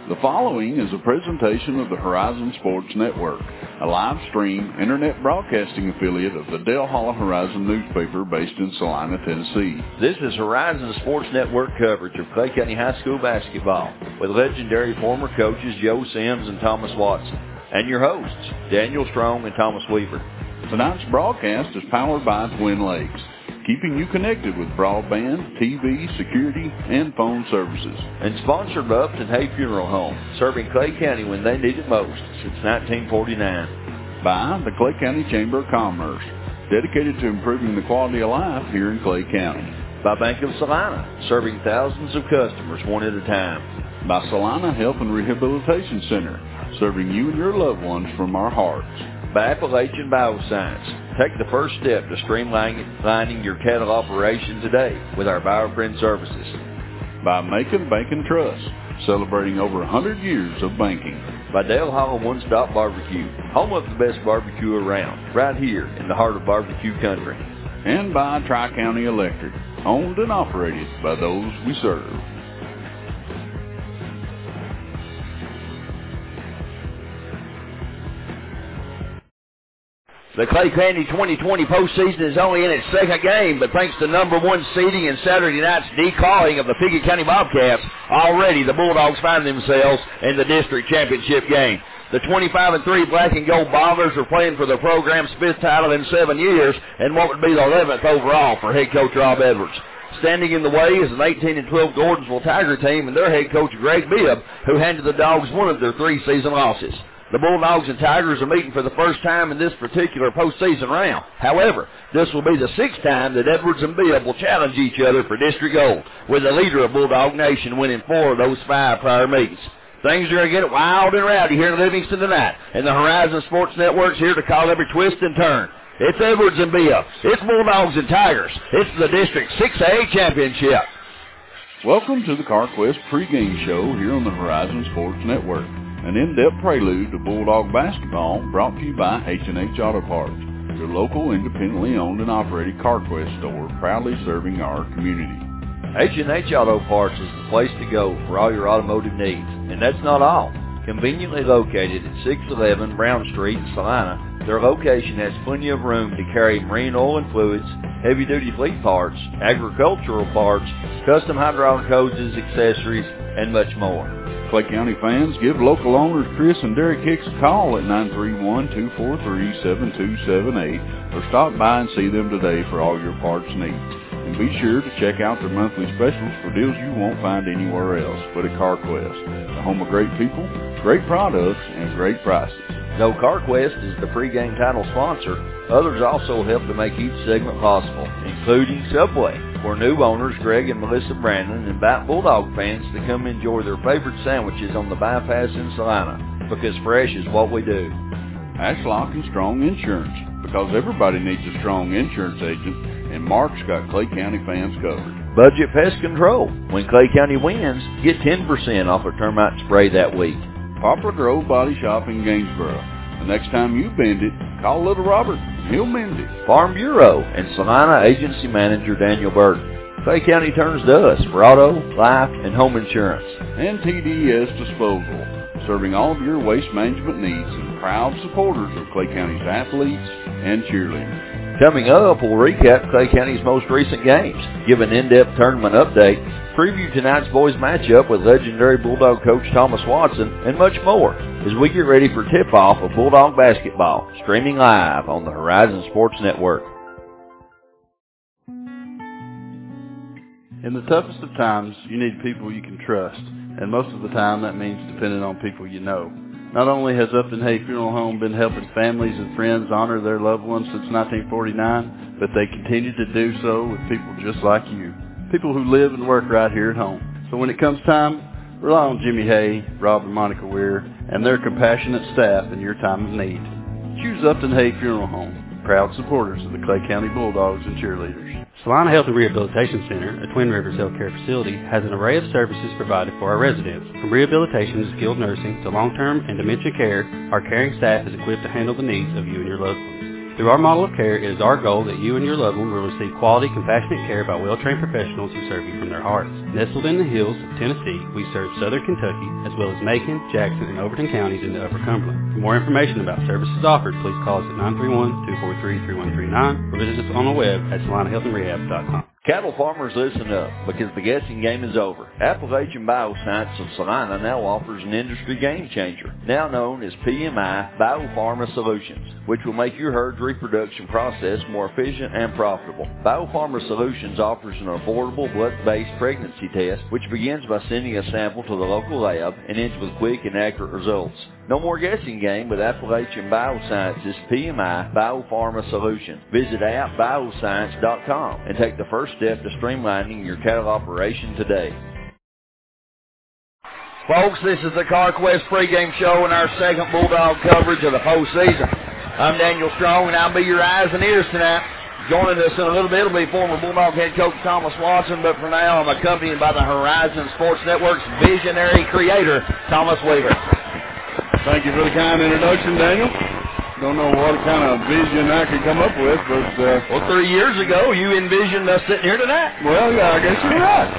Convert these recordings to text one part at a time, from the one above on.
The following is a presentation of the Horizon Sports Network, a live stream internet broadcasting affiliate of the Dale Hollow Horizon newspaper based in Salina, Tennessee. This is Horizon Sports Network coverage of Clay County High School basketball with legendary former coaches Joe Sims and Thomas Watson, and your hosts, Daniel Strong and Thomas Weaver. Tonight's broadcast is powered by Twin Lakes, keeping you connected with broadband, TV, security, and phone services. And sponsored by Upton Hay Funeral Home, serving Clay County when they need it most since 1949. By the Clay County Chamber of Commerce, dedicated to improving the quality of life here in Clay County. By Bank of Salina, serving thousands of customers one at a time. By Salina Health and Rehabilitation Center, serving you and your loved ones from our hearts. By Appalachian Bioscience, take the first step to streamlining your cattle operation today with our BioFriend services. By Macon Bank and Trust, celebrating over 100 years of banking. By Dale Hollow One Stop Barbecue, home of the best barbecue around, right here in the heart of barbecue country. And by Tri-County Electric, owned and operated by those we serve. The Clay County 2020 postseason is only in its second game, but thanks to number one seeding and Saturday night's decalling of the Pickett County Bobcats, already the Bulldogs find themselves in the district championship game. The 25-3 black and gold Bombers are playing for the program's fifth title in 7 years and what would be the 11th overall for head coach Rob Edwards. Standing in the way is an 18-12 Gordonsville Tiger team and their head coach Greg Bibb, who handed the Dogs one of their 3 season losses. The Bulldogs and Tigers are meeting for the first time in this particular postseason round. However, this will be the 6th time that Edwards and Bibb will challenge each other for district gold, with the leader of Bulldog Nation winning 4 of those 5 prior meetings. Things are going to get wild and rowdy here in Livingston tonight, and the Horizon Sports Network's here to call every twist and turn. It's Edwards and Bibb. It's Bulldogs and Tigers. It's the District 6A Championship. Welcome to the CarQuest pregame show here on the Horizon Sports Network. An in-depth prelude to Bulldog basketball brought to you by H&H Auto Parts, your local independently owned and operated CarQuest store proudly serving our community. H&H Auto Parts is the place to go for all your automotive needs. And that's not all. Conveniently located at 611 Brown Street in Salina, their location has plenty of room to carry marine oil and fluids, heavy-duty fleet parts, agricultural parts, custom hydraulic hoses, accessories, and much more. Clay County fans, give local owners Chris and Derek Hicks a call at 931-243-7278 or stop by and see them today for all your parts needs. And be sure to check out their monthly specials for deals you won't find anywhere else but at CarQuest, the home of great people, great products, and great prices. Though CarQuest is the pregame title sponsor, others also help to make each segment possible, including Subway, where new owners Greg and Melissa Brandon invite Bulldog fans to come enjoy their favorite sandwiches on the bypass in Salina, because fresh is what we do. Ashlock and Strong Insurance, because everybody needs a strong insurance agent, and Mark's got Clay County fans covered. Budget Pest Control. When Clay County wins, get 10% off a termite spray that week. Poplar Grove Body Shop in Gainsboro. The next time you bend it, call Little Robert. He'll mend it. Farm Bureau and Salina Agency Manager Daniel Burton. Clay County turns to us for auto, life, and home insurance. And TDS Disposal, serving all of your waste management needs and proud supporters of Clay County's athletes and cheerleaders. Coming up, we'll recap Clay County's most recent games, give an in-depth tournament update, preview tonight's boys matchup with legendary Bulldog coach Thomas Watson, and much more as we get ready for tip-off of Bulldog basketball, streaming live on the Horizon Sports Network. In the toughest of times, you need people you can trust, and most of the time that means depending on people you know. Not only has Upton Hay Funeral Home been helping families and friends honor their loved ones since 1949, but they continue to do so with people just like you, people who live and work right here at home. So when it comes time, rely on Jimmy Hay, Rob and Monica Weir, and their compassionate staff in your time of need. Choose Upton Hay Funeral Home, proud supporters of the Clay County Bulldogs and cheerleaders. Salina Health and Rehabilitation Center, a Twin Rivers healthcare facility, has an array of services provided for our residents. From rehabilitation to skilled nursing to long-term and dementia care, our caring staff is equipped to handle the needs of you and your loved ones. Through our model of care, it is our goal that you and your loved one will receive quality, compassionate care by well-trained professionals who serve you from their hearts. Nestled in the hills of Tennessee, we serve southern Kentucky, as well as Macon, Jackson, and Overton counties in the Upper Cumberland. For more information about services offered, please call us at 931-243-3139 or visit us on the web at SalinaHealthAndRehab.com. Cattle farmers, listen up, because the guessing game is over. Appalachian Bioscience of Salina now offers an industry game changer, now known as PMI Biopharma Solutions, which will make your herd's reproduction process more efficient and profitable. Biopharma Solutions offers an affordable blood-based pregnancy test, which begins by sending a sample to the local lab and ends with quick and accurate results. No more guessing game with Appalachian Bioscience's PMI Biopharma Solutions. Visit appbioscience.com and take the first step to streamlining your cattle operation today. Folks, this is the CarQuest pregame show and our second Bulldog coverage of the postseason. I'm Daniel Strong, and I'll be your eyes and ears tonight. Joining us in a little bit will be former Bulldog head coach Thomas Watson, but for now I'm accompanied by the Horizon Sports Network's visionary creator, Thomas Weaver. Thank you for the kind introduction, Daniel. Don't know what kind of vision I could come up with, but... well, 3 years ago, you envisioned us sitting here tonight. Well, yeah, I guess you're right.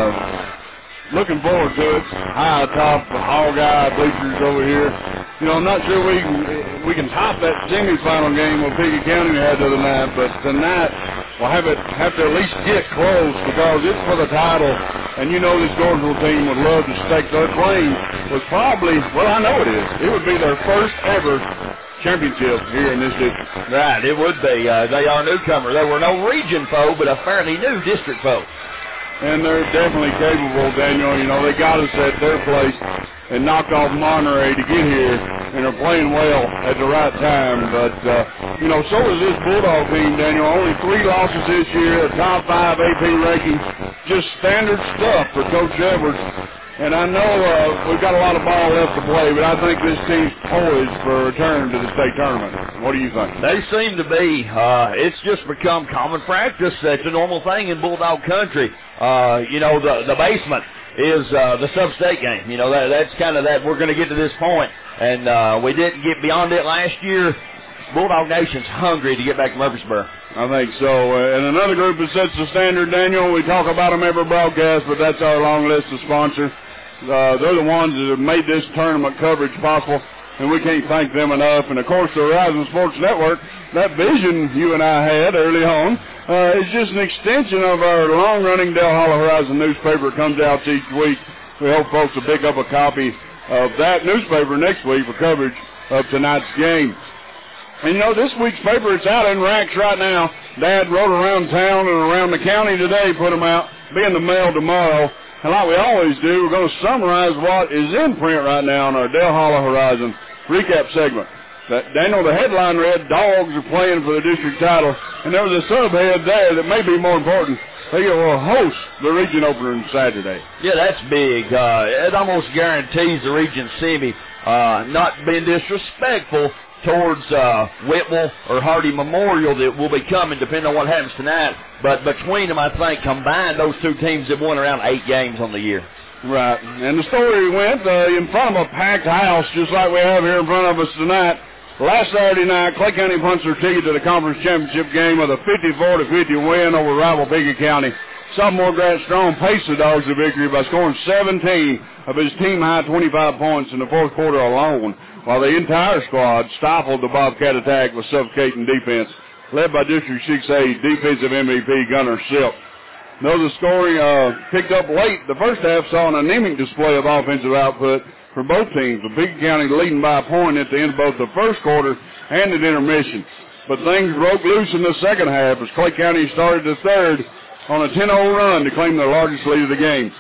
Looking forward to it. High top, hog-eye bleachers over here. You know, I'm not sure we can top that semi-final game with Pickett County we had the other night, but tonight we'll have to at least get close because it's for the title. And you know this Gordonsville team would love to stake their claim. Was probably, well, I know it is. It would be their first ever championship here in this district. Right, it would be. They are a newcomer. They were no region foe, but a fairly new district foe. And they're definitely capable, Daniel. You know, they got us at their place and knocked off Monterey to get here, and are playing well at the right time. But, you know, so is this Bulldog team, Daniel. Only 3 losses this year, a top 5 AP ranking. Just standard stuff for Coach Edwards. And I know we've got a lot of ball left to play, but I think this team's poised for a return to the state tournament. What do you think? They seem to be. It's just become common practice. It's a normal thing in Bulldog country. You know, the basement is the sub-state game. You know, that's kind of that. We're going to get to this point, and we didn't get beyond it last year. Bulldog Nation's hungry to get back to Murfreesboro. I think so. And another group that sets the standard, Daniel, we talk about them every broadcast, but that's our long list of sponsors. They're the ones that have made this tournament coverage possible, and we can't thank them enough. And, of course, the Horizon Sports Network, that vision you and I had early on, is just an extension of our long-running Dale Hollow Horizon newspaper. It comes out each week. We hope folks will pick up a copy of that newspaper next week for coverage of tonight's game. And, you know, this week's paper, it's out in racks right now. Dad rode around town and around the county today, put them out, be in the mail tomorrow. And like we always do, we're going to summarize what is in print right now in our Dale Hollow Horizon recap segment. Daniel, the headline read, Dogs are playing for the district title. And there was a subhead there that may be more important. They will host the region opener on Saturday. Yeah, that's big. It almost guarantees the region semi not being disrespectful towards Whitwell or Hardy Memorial that will be coming, depending on what happens tonight. But between them, I think, combined, those two teams have won around 8 games on the year. Right. And the story went in front of a packed house, just like we have here in front of us tonight. Last Saturday night, Clay County punched their ticket to the conference championship game with a 54-50 win over rival Pickett County. Sophomore Grant Strong paced the Dogs to victory by scoring 17 of his team-high 25 points in the fourth quarter alone, while the entire squad stifled the Bobcat attack with suffocating defense, led by District 6A defensive MVP Gunnar Silk. Though the scoring picked up late, the first half saw an anemic display of offensive output for both teams, with Pickett County leading by a point at the end of both the first quarter and at intermission. But things broke loose in the second half as Clay County started the third on a 10-0 run to claim their largest lead of the game.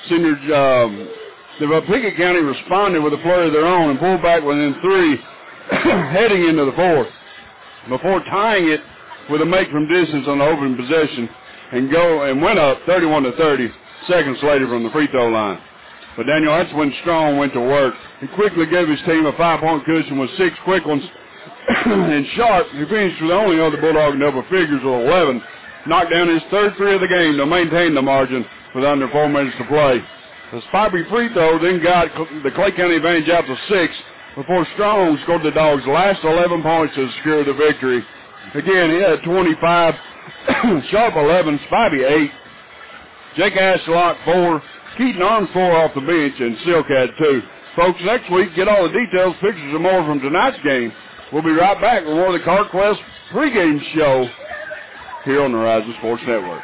Pickett County responded with a flurry of their own and pulled back within 3 heading into the fourth, before tying it with a make from distance on the open possession and went up 31-30 seconds later from the free throw line. But Daniel, that's when Strong went to work. He quickly gave his team a 5-point cushion with 6 quick ones. And Sharp, he finished with the only other Bulldog in double figures with 11, knocked down his third 3 of the game to maintain the margin with under 4 minutes to play. The Spivey free throw then got the Clay County advantage out to 6 before Strong scored the Dogs' last 11 points to secure the victory Again, he had 25, Sharp 11, Spivey 8, Jake Ashlock 4, Keaton Arms 4 off the bench, and Silk had 2. Folks, next week, get all the details, pictures, and more from tonight's game. We'll be right back with more of the CarQuest pregame show here on the Horizon Sports Network.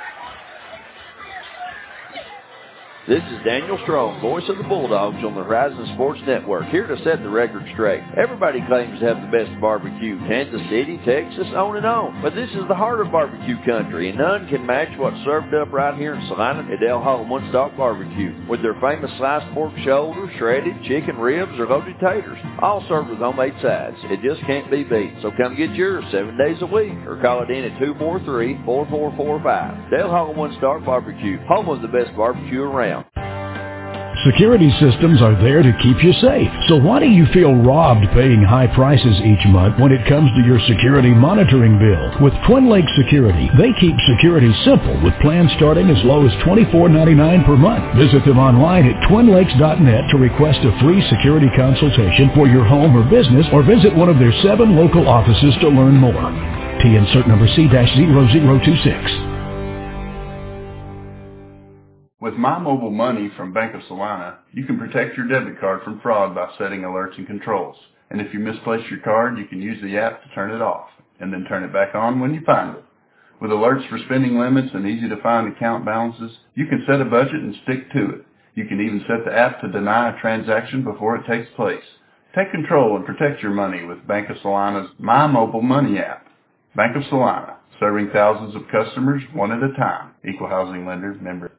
This is Daniel Strong, voice of the Bulldogs on the Horizon Sports Network, here to set the record straight. Everybody claims to have the best barbecue, Kansas City, Texas, on and on. But this is the heart of barbecue country, and none can match what's served up right here in Salina at Del Hall One Stop Barbecue, with their famous sliced pork shoulder, shredded chicken ribs, or loaded taters, all served with homemade sides. It just can't be beat. So come get yours 7 days a week, or call it in at 243-4445. Del Hall One Stop Barbecue, home of the best barbecue around. Security systems are there to keep you safe. So why do you feel robbed paying high prices each month when it comes to your security monitoring bill? With Twin Lakes Security, they keep security simple with plans starting as low as $24.99 per month. Visit them online at twinlakes.net to request a free security consultation for your home or business, or visit one of their 7 local offices to learn more. T insert number C-0026. With My Mobile Money from Bank of Salina, you can protect your debit card from fraud by setting alerts and controls. And if you misplace your card, you can use the app to turn it off, and then turn it back on when you find it. With alerts for spending limits and easy-to-find account balances, you can set a budget and stick to it. You can even set the app to deny a transaction before it takes place. Take control and protect your money with Bank of Salina's My Mobile Money app. Bank of Salina, serving thousands of customers one at a time. Equal housing lender, member.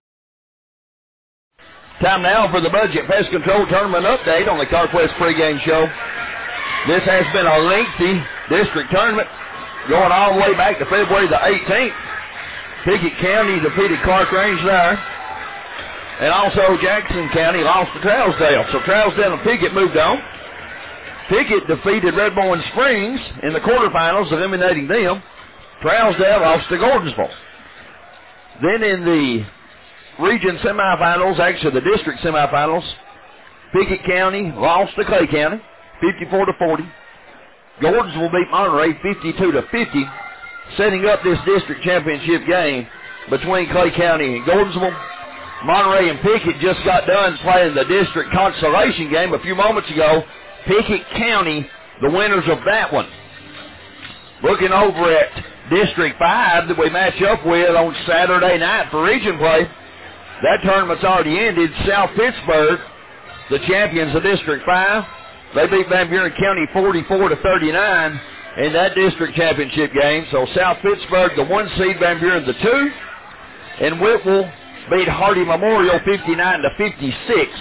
Time now for the Budget Pest Control Tournament update on the CarQuest pregame show. This has been a lengthy district tournament going all the way back to February the 18th. Pickett County defeated Clark Range there. And also Jackson County lost to Trousdale. So Trousdale and Pickett moved on. Pickett defeated Red Bowling Springs in the quarterfinals, eliminating them. Trousdale lost to Gordonsville. Then in the region semifinals, actually the district semifinals, Pickett County lost to Clay County, 54-40. Gordonsville beat Monterey 52-50, setting up this district championship game between Clay County and Gordonsville. Monterey and Pickett just got done playing the district consolation game a few moments ago. Pickett County, the winners of that one. Looking over at District 5 that we match up with on Saturday night for region play, that tournament's already ended. South Pittsburgh, the champions of District 5, they beat Van Buren County 44-39 in that district championship game. So South Pittsburgh, the 1 seed, Van Buren, the 2. And Whipple beat Hardy Memorial 59-56.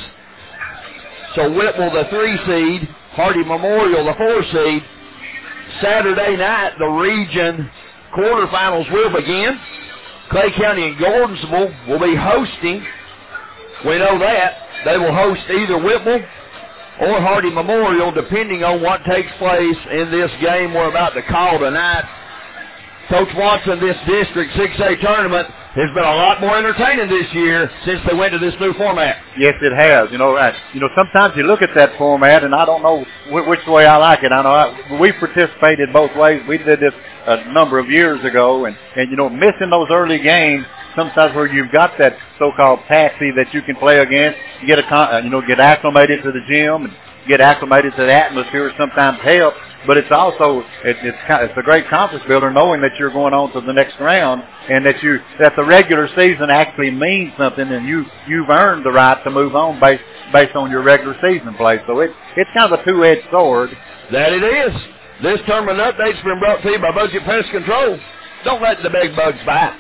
So Whipple, the 3 seed, Hardy Memorial, the 4 seed. Saturday night, the region quarterfinals will begin. Clay County and Gordonsville will be hosting. We know that. They will host either Whipple or Hardy Memorial, depending on what takes place in this game we're about to call tonight. Coach Watson, this District 6A tournament has been a lot more entertaining this year since they went to this new format. Yes, it has. Sometimes you look at that format, and I don't know which way I like it. I know we participated both ways. We did this a number of years ago, and missing those early games, sometimes where you've got that so-called patsy that you can play against, you get acclimated to the gym and get acclimated to the atmosphere sometimes helps. But it's also it's a great confidence builder knowing that you're going on to the next round and that the regular season actually means something, and you've earned the right to move on based on your regular season play. So it's kind of a two-edged sword. That it is. This tournament update's been brought to you by Budget Pest Control. Don't let the big bugs bite.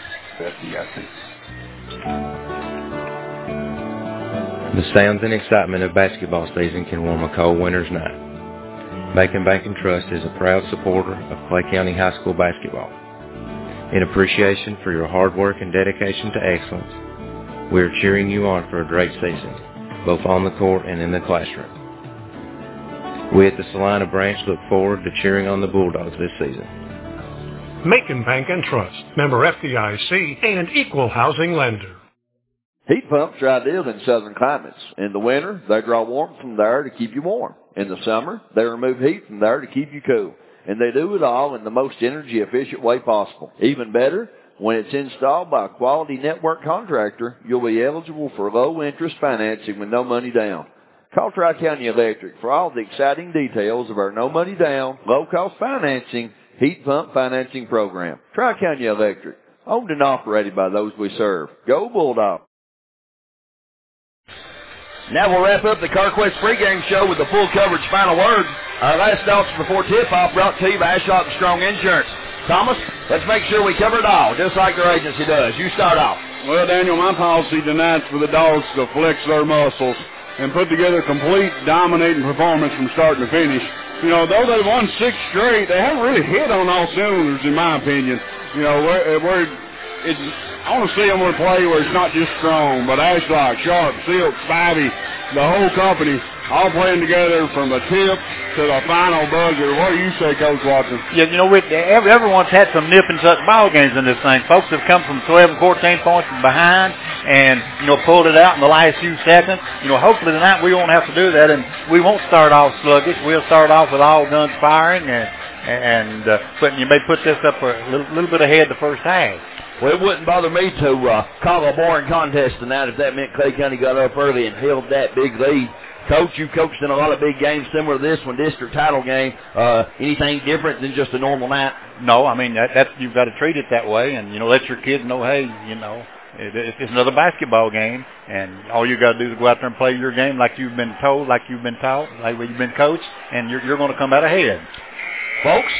The sounds and excitement of basketball season can warm a cold winter's night. Macon Bank & Trust is a proud supporter of Clay County High School basketball. In appreciation for your hard work and dedication to excellence, we are cheering you on for a great season, both on the court and in the classroom. We at the Salina branch look forward to cheering on the Bulldogs this season. Macon Bank & Trust, member FDIC, and equal housing lender. Heat pumps are ideal in southern climates. In the winter, they draw warmth from the air to keep you warm. In the summer, they remove heat from the air to keep you cool. and they do it all in the most energy-efficient way possible. Even better, when it's installed by a quality network contractor, you'll be eligible for low-interest financing with no money down. Call Tri-County Electric for all the exciting details of our no-money-down, low-cost financing, heat pump financing program. Tri-County Electric, owned and operated by those we serve. Go Bulldog! Now we'll wrap up the CarQuest pregame show with the full coverage final word. Our last thoughts before tip-off brought to you by Ashlock and Strong Insurance. Thomas, let's make sure we cover it all, just like our agency does. You start off. Well, Daniel, my policy tonight's for the dogs to flex their muscles and put together complete dominating performance from start to finish. You know, though they won 6 straight, they haven't really hit on all cylinders, in my opinion. You know, I want to see them play where it's not just Strong, but Ashlock, Sharp, Silk, Spivey, the whole company, all playing together from the tip to the final buzzer. What do you say, Coach Watson? Yeah, you know, everyone's had some nip and tuck ball games in this thing. Folks have come from 12 and 14 points from behind and, you know, pulled it out in the last few seconds. You know, hopefully tonight we won't have to do that, and we won't start off sluggish. We'll start off with all guns firing, but you may put this up a little bit ahead the first half. Well, it wouldn't bother me to call a boring contest tonight if that meant Clay County got up early and held that big lead. Coach, you've coached in a lot of big games similar to this one, district title game. Anything different than just a normal night? No, I mean, that's you've got to treat it that way, and, you know, let your kids know, hey, you know, it's another basketball game, and all you got to do is go out there and play your game like you've been told, like you've been taught, like you've been coached, and you're going to come out ahead. Folks,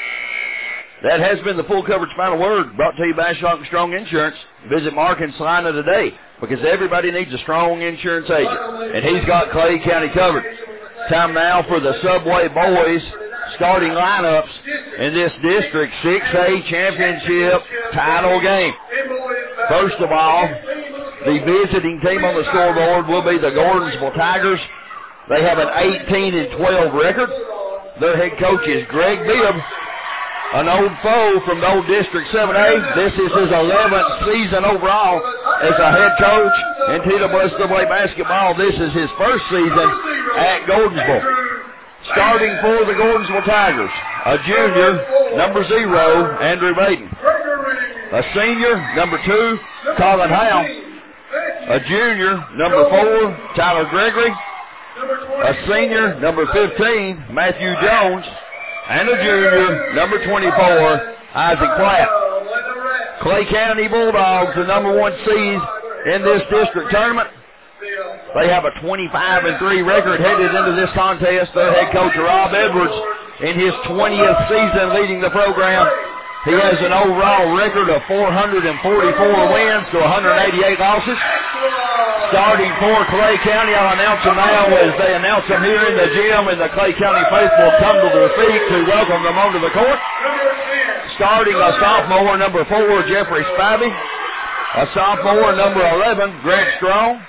that has been the full coverage final word brought to you by Ashlock and Strong Insurance. Visit Mark in Salina today because everybody needs a strong insurance agent, and he's got Clay County covered. Time now for the Subway boys starting lineups in this District 6A championship title game. First of all, the visiting team on the scoreboard will be the Gordonsville Tigers. They have an 18-12 record. Their head coach is Greg Bibb, an old foe from the old District 7A. This is his 11th season overall as a head coach in TWSAA basketball. This is his first season at Gordonsville. Starting for the Gordonsville Tigers, a junior, number 0, Andrew Baden. A senior, number 2, Colin Howe. A junior, number 4, Tyler Gregory. A senior, number 15, Matthew Jones. And a junior, number 24, Isaac Platt. Clay County Bulldogs, the number 1 seed in this district tournament. They have a 25-3 record headed into this contest. Their head coach, Rob Edwards, in his 20th season leading the program. He has an overall record of 444 wins to 188 losses. Starting for Clay County, I'll announce them now as they announce them here in the gym, and the Clay County faithful come to their feet to welcome them onto the court. Starting a sophomore, number 4, Jeffrey Spivey. A sophomore, number 11, Grant Strong.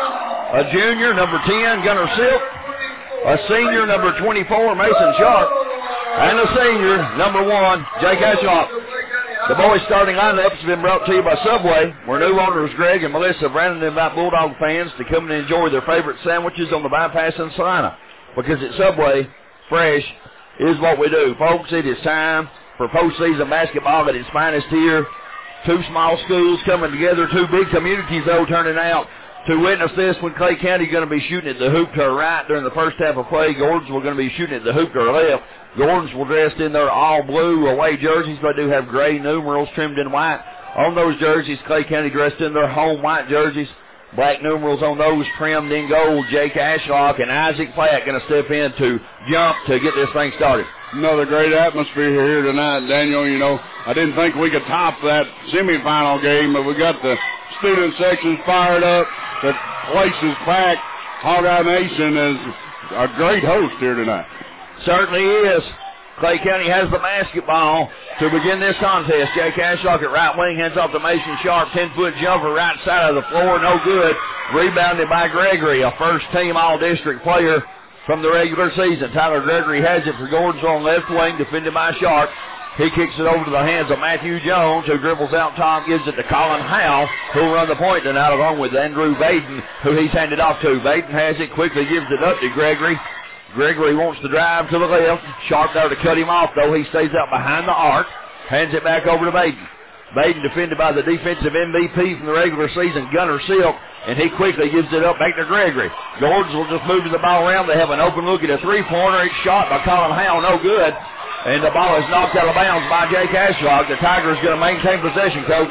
A junior, number 10, Gunnar Silk. A senior, number 24, Mason Sharp. And a senior, number 1, Jake Ashlock. The boys' starting lineups have been brought to you by Subway, where new owners Greg and Melissa Brandon invite Bulldog fans to come and enjoy their favorite sandwiches on the bypass in Salina. Because at Subway, fresh is what we do. Folks, it is time for postseason basketball at its finest here. 2 small schools coming together, 2 big communities, though, turning out to witness this when Clay County is going to be shooting at the hoop to our right during the first half of play. Gordonsville going to be shooting at the hoop to our left. Gordonsville dressed in their all-blue away jerseys. They do have gray numerals trimmed in white on those jerseys. Clay County dressed in their home white jerseys. Black numerals on those trimmed in gold. Jake Ashlock and Isaac Platt going to step in to jump to get this thing started. Another great atmosphere here tonight, Daniel. You know, I didn't think we could top that semifinal game, but we got the student sections fired up. The place is packed. Hog-Eye Nation is a great host here tonight. Certainly is. Clay County has the basketball to begin this contest. Jake Ashlock at right wing, hands off to Mason Sharp. 10-foot jumper right side of the floor, no good. Rebounded by Gregory, a first-team all-district player from the regular season. Tyler Gregory has it for Gordonsville on left wing, defended by Sharp. He kicks it over to the hands of Matthew Jones, who dribbles out top, gives it to Colin Howe, who'll run the point tonight along with Andrew Baden, who he's handed off to. Baden has it, quickly gives it up to Gregory. Gregory wants to drive to the left. Sharp there to cut him off, though. He stays out behind the arc. Hands it back over to Baden. Baden defended by the defensive MVP from the regular season, Gunner Silk, and he quickly gives it up back to Gregory. Gordons will just move the ball around. They have an open look at a three-pointer. It's shot by Colin Howell, no good. And the ball is knocked out of bounds by Jake Ashlock. The Tigers going to maintain possession, Coach.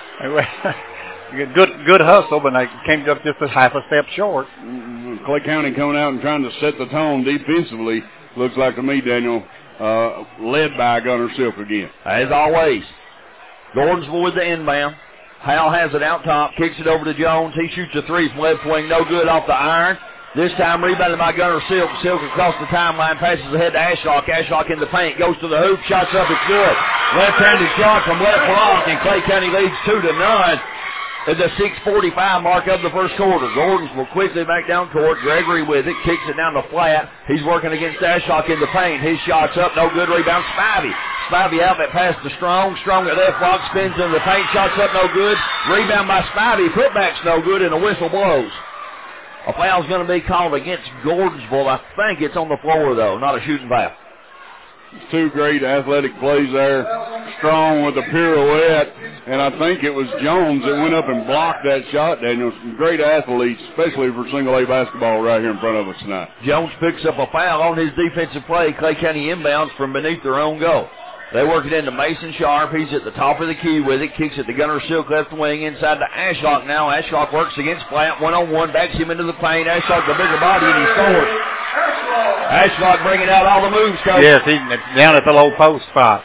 Good hustle, but they came up just a half a step short. Clay County coming out and trying to set the tone defensively. Looks like to me, Daniel, led by Gunner Silk again. As always, Gordonsville with the inbound. Howell has it out top, kicks it over to Jones. He shoots a three from left wing, no good off the iron. This time rebounded by Gunner Silk. Silk across the timeline, passes ahead to Ashlock. Ashlock in the paint, goes to the hoop, shots up, it's good. Left-handed shot from left block, and Clay County leads 2-0 at the 6:45 mark of the first quarter. Gordons will quickly back down court. Gregory with it, kicks it down the flat. He's working against Ashlock in the paint. His shot's up, no good. Rebound, Spivey. Spivey outlet pass to Strong. Strong at left block, spins in the paint. Shot's up, no good. Rebound by Spivey. Putback's no good, and a whistle blows. A foul's going to be called against Gordonsville. I think it's on the floor, though, not a shooting foul. Two great athletic plays there. Strong with a pirouette, and I think it was Jones that went up and blocked that shot, Daniel. Some great athletes, especially for single-A basketball right here in front of us tonight. Jones picks up a foul on his defensive play. Clay County inbounds from beneath their own goal. They work it into Mason Sharp. He's at the top of the key with it. Kicks it to Gunner Silk left wing inside to Ashlock now. Ashlock works against Flat. One-on-one. Backs him into the paint. Ashlock the bigger body, and he scores. Ashlock bringing out all the moves, Coach. Yes, he's down at the low post spot.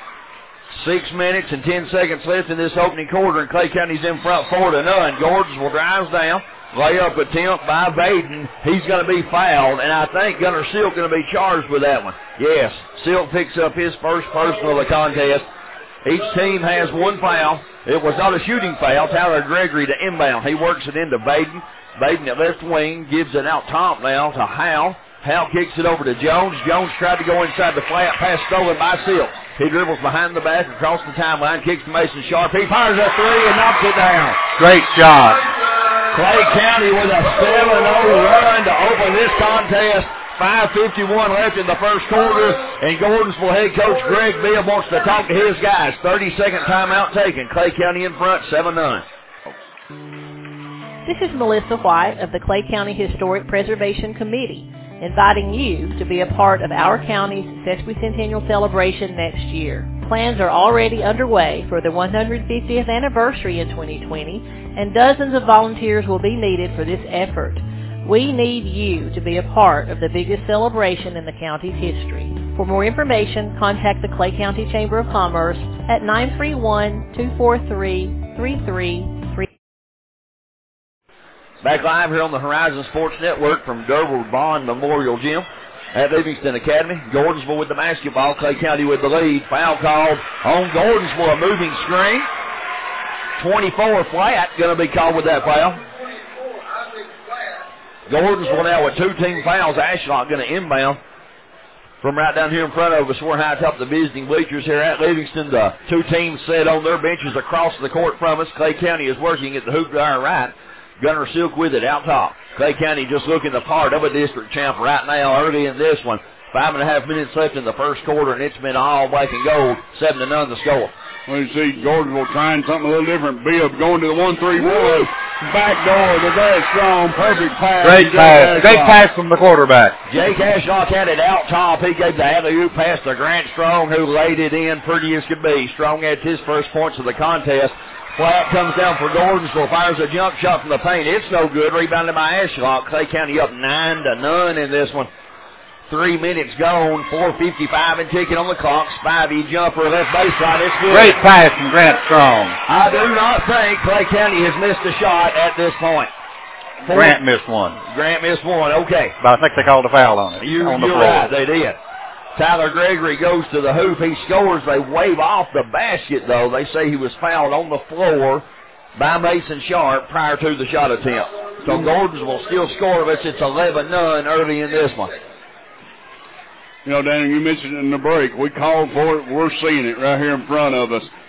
6 minutes and 10 seconds left in this opening quarter, and Clay County's in front 4-0. Gordonsville drives down. Layup attempt by Baden. He's going to be fouled, and I think Gunner Silk going to be charged with that one. Yes, Silk picks up his first personal of the contest. Each team has one foul. It was not a shooting foul. Tyler Gregory to inbound. He works it into Baden. Baden at left wing gives it out top now to Howell. Howell kicks it over to Jones. Jones tried to go inside the flat. Pass stolen by Silk. He dribbles behind the back across the timeline. Kicks to Mason Sharp. He fires a three and knocks it down. Great shot. Clay County with a 7-0 run to open this contest. 5:51 left in the first quarter, and Gordonsville head coach Greg Bibb wants to talk to his guys. 30-second timeout taken. Clay County in front, 7-9. This is Melissa White of the Clay County Historic Preservation Committee, inviting you to be a part of our county's sesquicentennial celebration next year. Plans are already underway for the 150th anniversary in 2020, and dozens of volunteers will be needed for this effort. We need you to be a part of the biggest celebration in the county's history. For more information, contact the Clay County Chamber of Commerce at 931-243-3333. Back live here on the Horizon Sports Network from Durward Bond Memorial Gym at Livingston Academy. Gordonsville with the basketball. Clay County with the lead. Foul called on Gordonsville. A moving screen. 24 flat going to be called with that foul. Gordonsville now with two team fouls. Ashlock going to inbound from right down here in front of us. We're high atop the visiting bleachers here at Livingston. The two teams sit on their benches across the court from us. Clay County is working at the hoop to our right. Gunner Silk with it out top. Clay County just looking the part of a district champ right now early in this one. 5.5 minutes left in the first quarter, and it's been all black and gold. 7-0 the score. Well, you see Gordonsville trying something a little different. Bibb going to the 1-3-1. Back door to Brad Strong. Perfect pass. Great pass. Great pass from the quarterback. Jake Ashlock had it out top. He gave the alley-oop pass to Grant Strong, who laid it in pretty as could be. Strong had his first points of the contest. Flat comes down for Gordonsville. Fires a jump shot from the paint. It's no good. Rebounded by Ashlock. Clay County up 9-0 in this one. 3 minutes gone. 4:55 and ticking on the clock. Spivey jumper left baseline. It's good. Great pass from Grant Strong. I do not think Clay County has missed a shot at this point. Grant missed one. Grant missed one. Okay. But I think they called a foul on it. You're floor. right. They did. Tyler Gregory goes to the hoop. He scores. They wave off the basket, though. They say he was fouled on the floor by Mason Sharp prior to the shot attempt. So Gordonsville still scoreless. It's 11-0 early in this one. You know, Daniel, you mentioned in the break, we called for it. We're seeing it right here in front of us.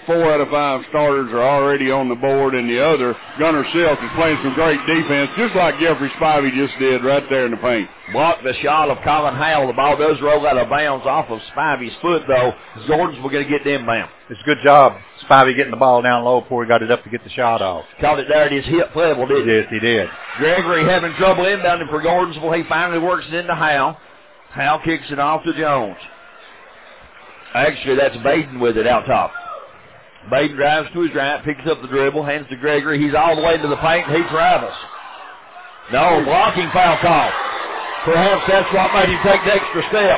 4 out of 5 starters are already on the board, and the other, Gunner Silk, is playing some great defense, just like Jeffrey Spivey just did right there in the paint. Blocked the shot of Colin Howell. The ball does roll out of bounds off of Spivey's foot, though. Gordonsville going to get them bound. It's a good job, Spivey, getting the ball down low before he got it up to get the shot off. Caught it there at his hip level, didn't he? Yes, he did. Gregory having trouble inbounding for Gordonsville. He finally works it into Howell. Howell kicks it off to Jones. Actually, that's Baden with it out top. Baden drives to his right, picks up the dribble, hands to Gregory. He's all the way to the paint, and he travels. No, blocking foul call. Perhaps that's what made him take the extra step.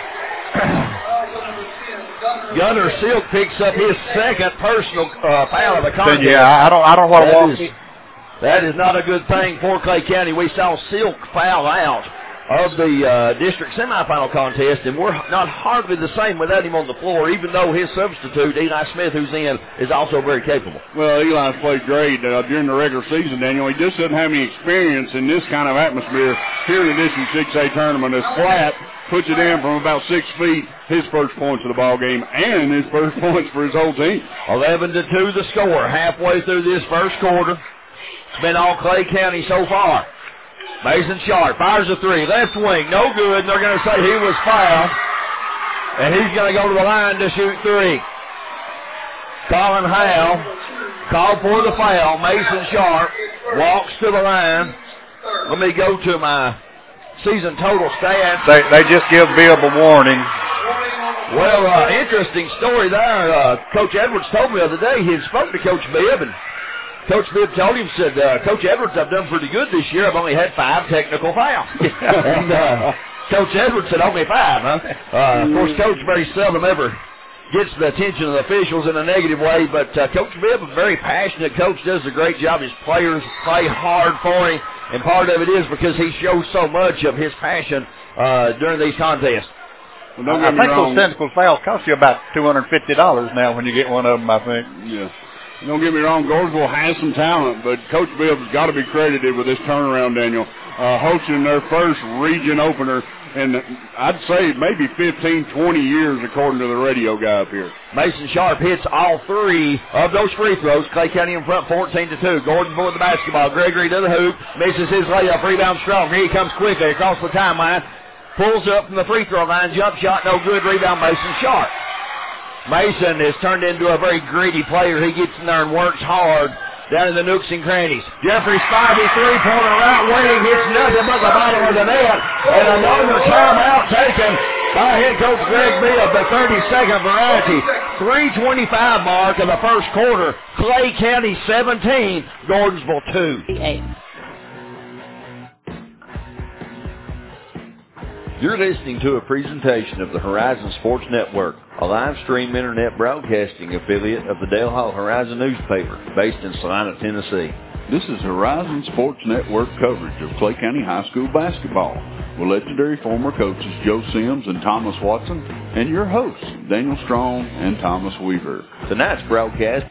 Gunner Silk picks up his second personal foul of the contest. Yeah, I don't want to walk. That is not a good thing for Clay County. We saw Silk foul out of the district semifinal contest, and we're not hardly the same without him on the floor, even though his substitute, Eli Smith, who's in, is also very capable. Well, Eli's played great during the regular season, Daniel. He just doesn't have any experience in this kind of atmosphere here in the District 6A tournament. It's flat, puts it in from about 6 feet, his first points of the ball game, and his first points for his whole team. 11-2 the score, halfway through this first quarter. It's been all Clay County so far. Mason Sharp fires a 3, left wing, no good. They're going to say he was fouled, and he's going to go to the line to shoot 3. Colin Howell called for the foul. Mason Sharp walks to the line. Let me go to my season total stats. They just give Bibb a warning. Well, interesting story there. Coach Edwards told me the other day he had spoken to Coach Bibb, and Coach Bibb told him, said, Coach Edwards, I've done pretty good this year. I've only had 5 technical fouls. And Coach Edwards said, only 5, huh? Of course, Coach very seldom ever gets the attention of the officials in a negative way, but Coach Bibb, a very passionate coach, does a great job. His players play hard for him, and part of it is because he shows so much of his passion during these contests. Well, I think those technical fouls cost you about $250 now when you get one of them, I think. Yeah. Don't get me wrong, Gordonsville has some talent, but Coach Bibb's got to be credited with this turnaround, Daniel. Hosting their first region opener in, I'd say, maybe 15, 20 years, according to the radio guy up here. Mason Sharp hits all 3 of those free throws. Clay County in front 14-2. Gordonsville with the basketball. Gregory to the hoop. Misses his layup. Rebound strong. Here he comes quickly across the timeline. Pulls up from the free throw line. Jump shot, no good. Rebound, Mason Sharp. Mason has turned into a very greedy player. He gets in there and works hard down in the nooks and crannies. Jeffrey Spivey, 3-pointer right wing, hits nothing but the bottom of the net. And another timeout taken by head coach Greg Bibb, the 32nd variety. 3:25 mark of the first quarter. Clay County 17, Gordonsville 2. You're listening to a presentation of the Horizon Sports Network, a live stream internet broadcasting affiliate of the Dale Hall Horizon newspaper, based in Salina, Tennessee. This is Horizon Sports Network coverage of Clay County High School basketball with legendary former coaches Joe Sims and Thomas Watson, and your hosts, Daniel Strong and Thomas Weaver. Tonight's broadcast.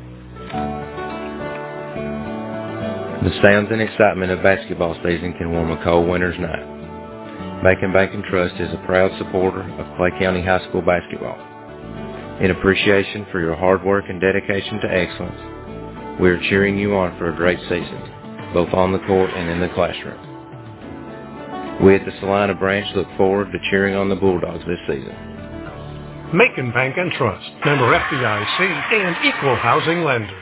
The sounds and excitement of basketball season can warm a cold winter's night. Macon Bank & Trust is a proud supporter of Clay County High School basketball. In appreciation for your hard work and dedication to excellence, we are cheering you on for a great season, both on the court and in the classroom. We at the Salina branch look forward to cheering on the Bulldogs this season. Macon Bank & Trust, member FDIC, and equal housing lender.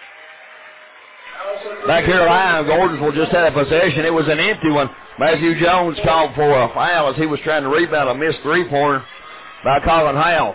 Back here live, Gordonsville just had a possession. It was an empty one. Matthew Jones called for a foul as he was trying to rebound a missed 3-pointer by Colin Howell.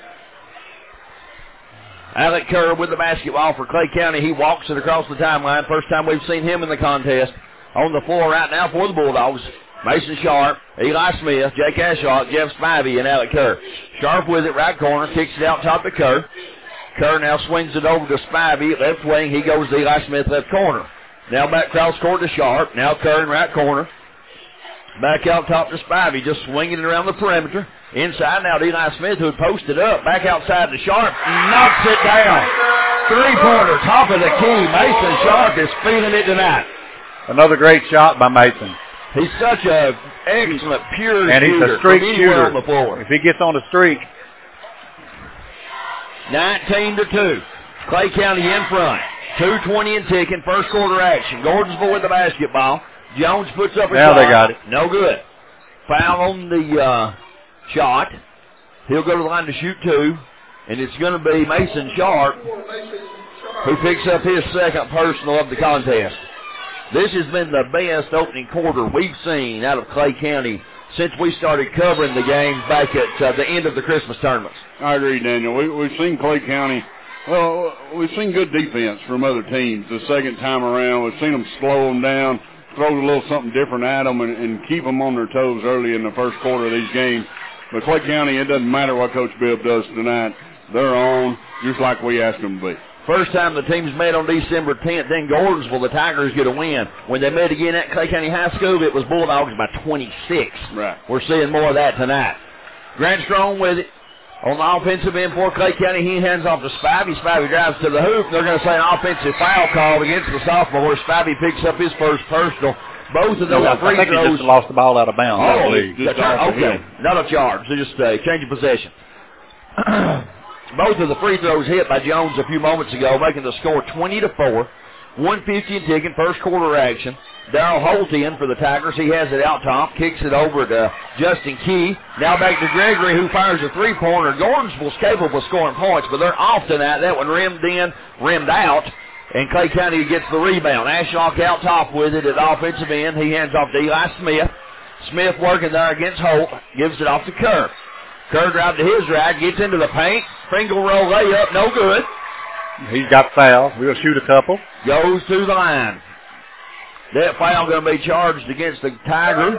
Alec Kerr with the basketball for Clay County. He walks it across the timeline. First time we've seen him in the contest. On the floor right now for the Bulldogs, Mason Sharp, Eli Smith, Jake Ashawk, Jeff Spivey, and Alec Kerr. Sharp with it, right corner, kicks it out top to Kerr. Kerr now swings it over to Spivey, left wing. He goes to Eli Smith, left corner. Now back cross court to Sharp. Now Kerr in right corner. Back out top to Spivey, just swinging it around the perimeter. Inside now to Eli Smith, who had posted up. Back outside to Sharp, knocks it down. 3-pointer, top of the key. Mason Sharp is feeling it tonight. Another great shot by Mason. He's such a excellent, pure and shooter. And he's a streak shooter. On the floor. If he gets on a streak. 19-2. Clay County in front. 2:20 and ticking. First quarter action. Gordonsville with the basketball. Jones puts up a shot. Now they got it. No good. Foul on the shot. He'll go to the line to shoot 2. And it's going to be Mason Sharp who picks up his second personal of the contest. This has been the best opening quarter we've seen out of Clay County since we started covering the games back at the end of the Christmas tournaments. I agree, Daniel. We've seen Clay County, well, we've seen good defense from other teams the second time around. We've seen them slow them down, throw a little something different at them, and keep them on their toes early in the first quarter of these games. But Clay County, it doesn't matter what Coach Bibb does tonight. They're on just like we asked them to be. First time the teams met on December 10th in Gordonsville, the Tigers get a win. When they met again at Clay County High School, it was Bulldogs by 26. Right. We're seeing more of that tonight. Grant Strong with it. On the offensive end for Clay County, he hands off to Spivey. Spivey drives to the hoop. They're going to say an offensive foul called against the sophomore. Spivey picks up his first personal. Both of those free I think throws. he just lost the ball out of bounds. Oh, I okay. Not a charge. They just change of possession. Both of the free throws hit by Jones a few moments ago, making the score 20-4. 1:50 and ticking, first quarter action. Darrell Holt in for the Tigers. He has it out top, kicks it over to Justin Key. Now back to Gregory, who fires a three-pointer. Gordonsville's capable of scoring points, but they're off tonight. That one rimmed out, and Clay County gets the rebound. Ashlock out top with it at offensive end. He hands off to Eli Smith. Smith working there against Holt, gives it off to Kerr. Kerr drives to his right, gets into the paint. Finger roll layup, no good. He's got fouls. We'll shoot a couple. Goes to the line. That foul going to be charged against the Tiger.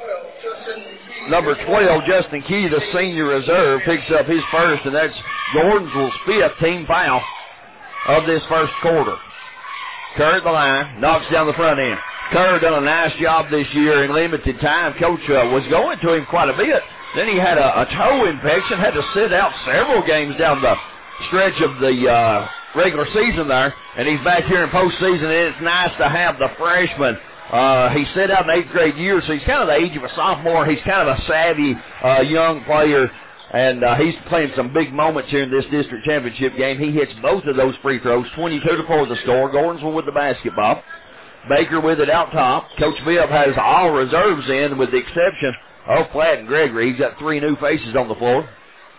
Number 12, Justin Key, the senior reserve, picks up his first, and that's Gordonsville's 5th team foul of this first quarter. Kerr at the line, knocks down the front end. Kerr done a nice job this year in limited time. Coach was going to him quite a bit. Then he had a toe infection, had to sit out several games down the stretch of the regular season there, and he's back here in postseason, and it's nice to have the freshman. He sat out in 8th grade year, so he's kind of the age of a sophomore. He's kind of a savvy young player, and he's playing some big moments here in this district championship game. He hits both of those free throws, 22-4 the score. Gordonsville with the basketball. Baker with it out top. Coach Bibb has all reserves in with the exception of Platt and Gregory. He's got 3 new faces on the floor.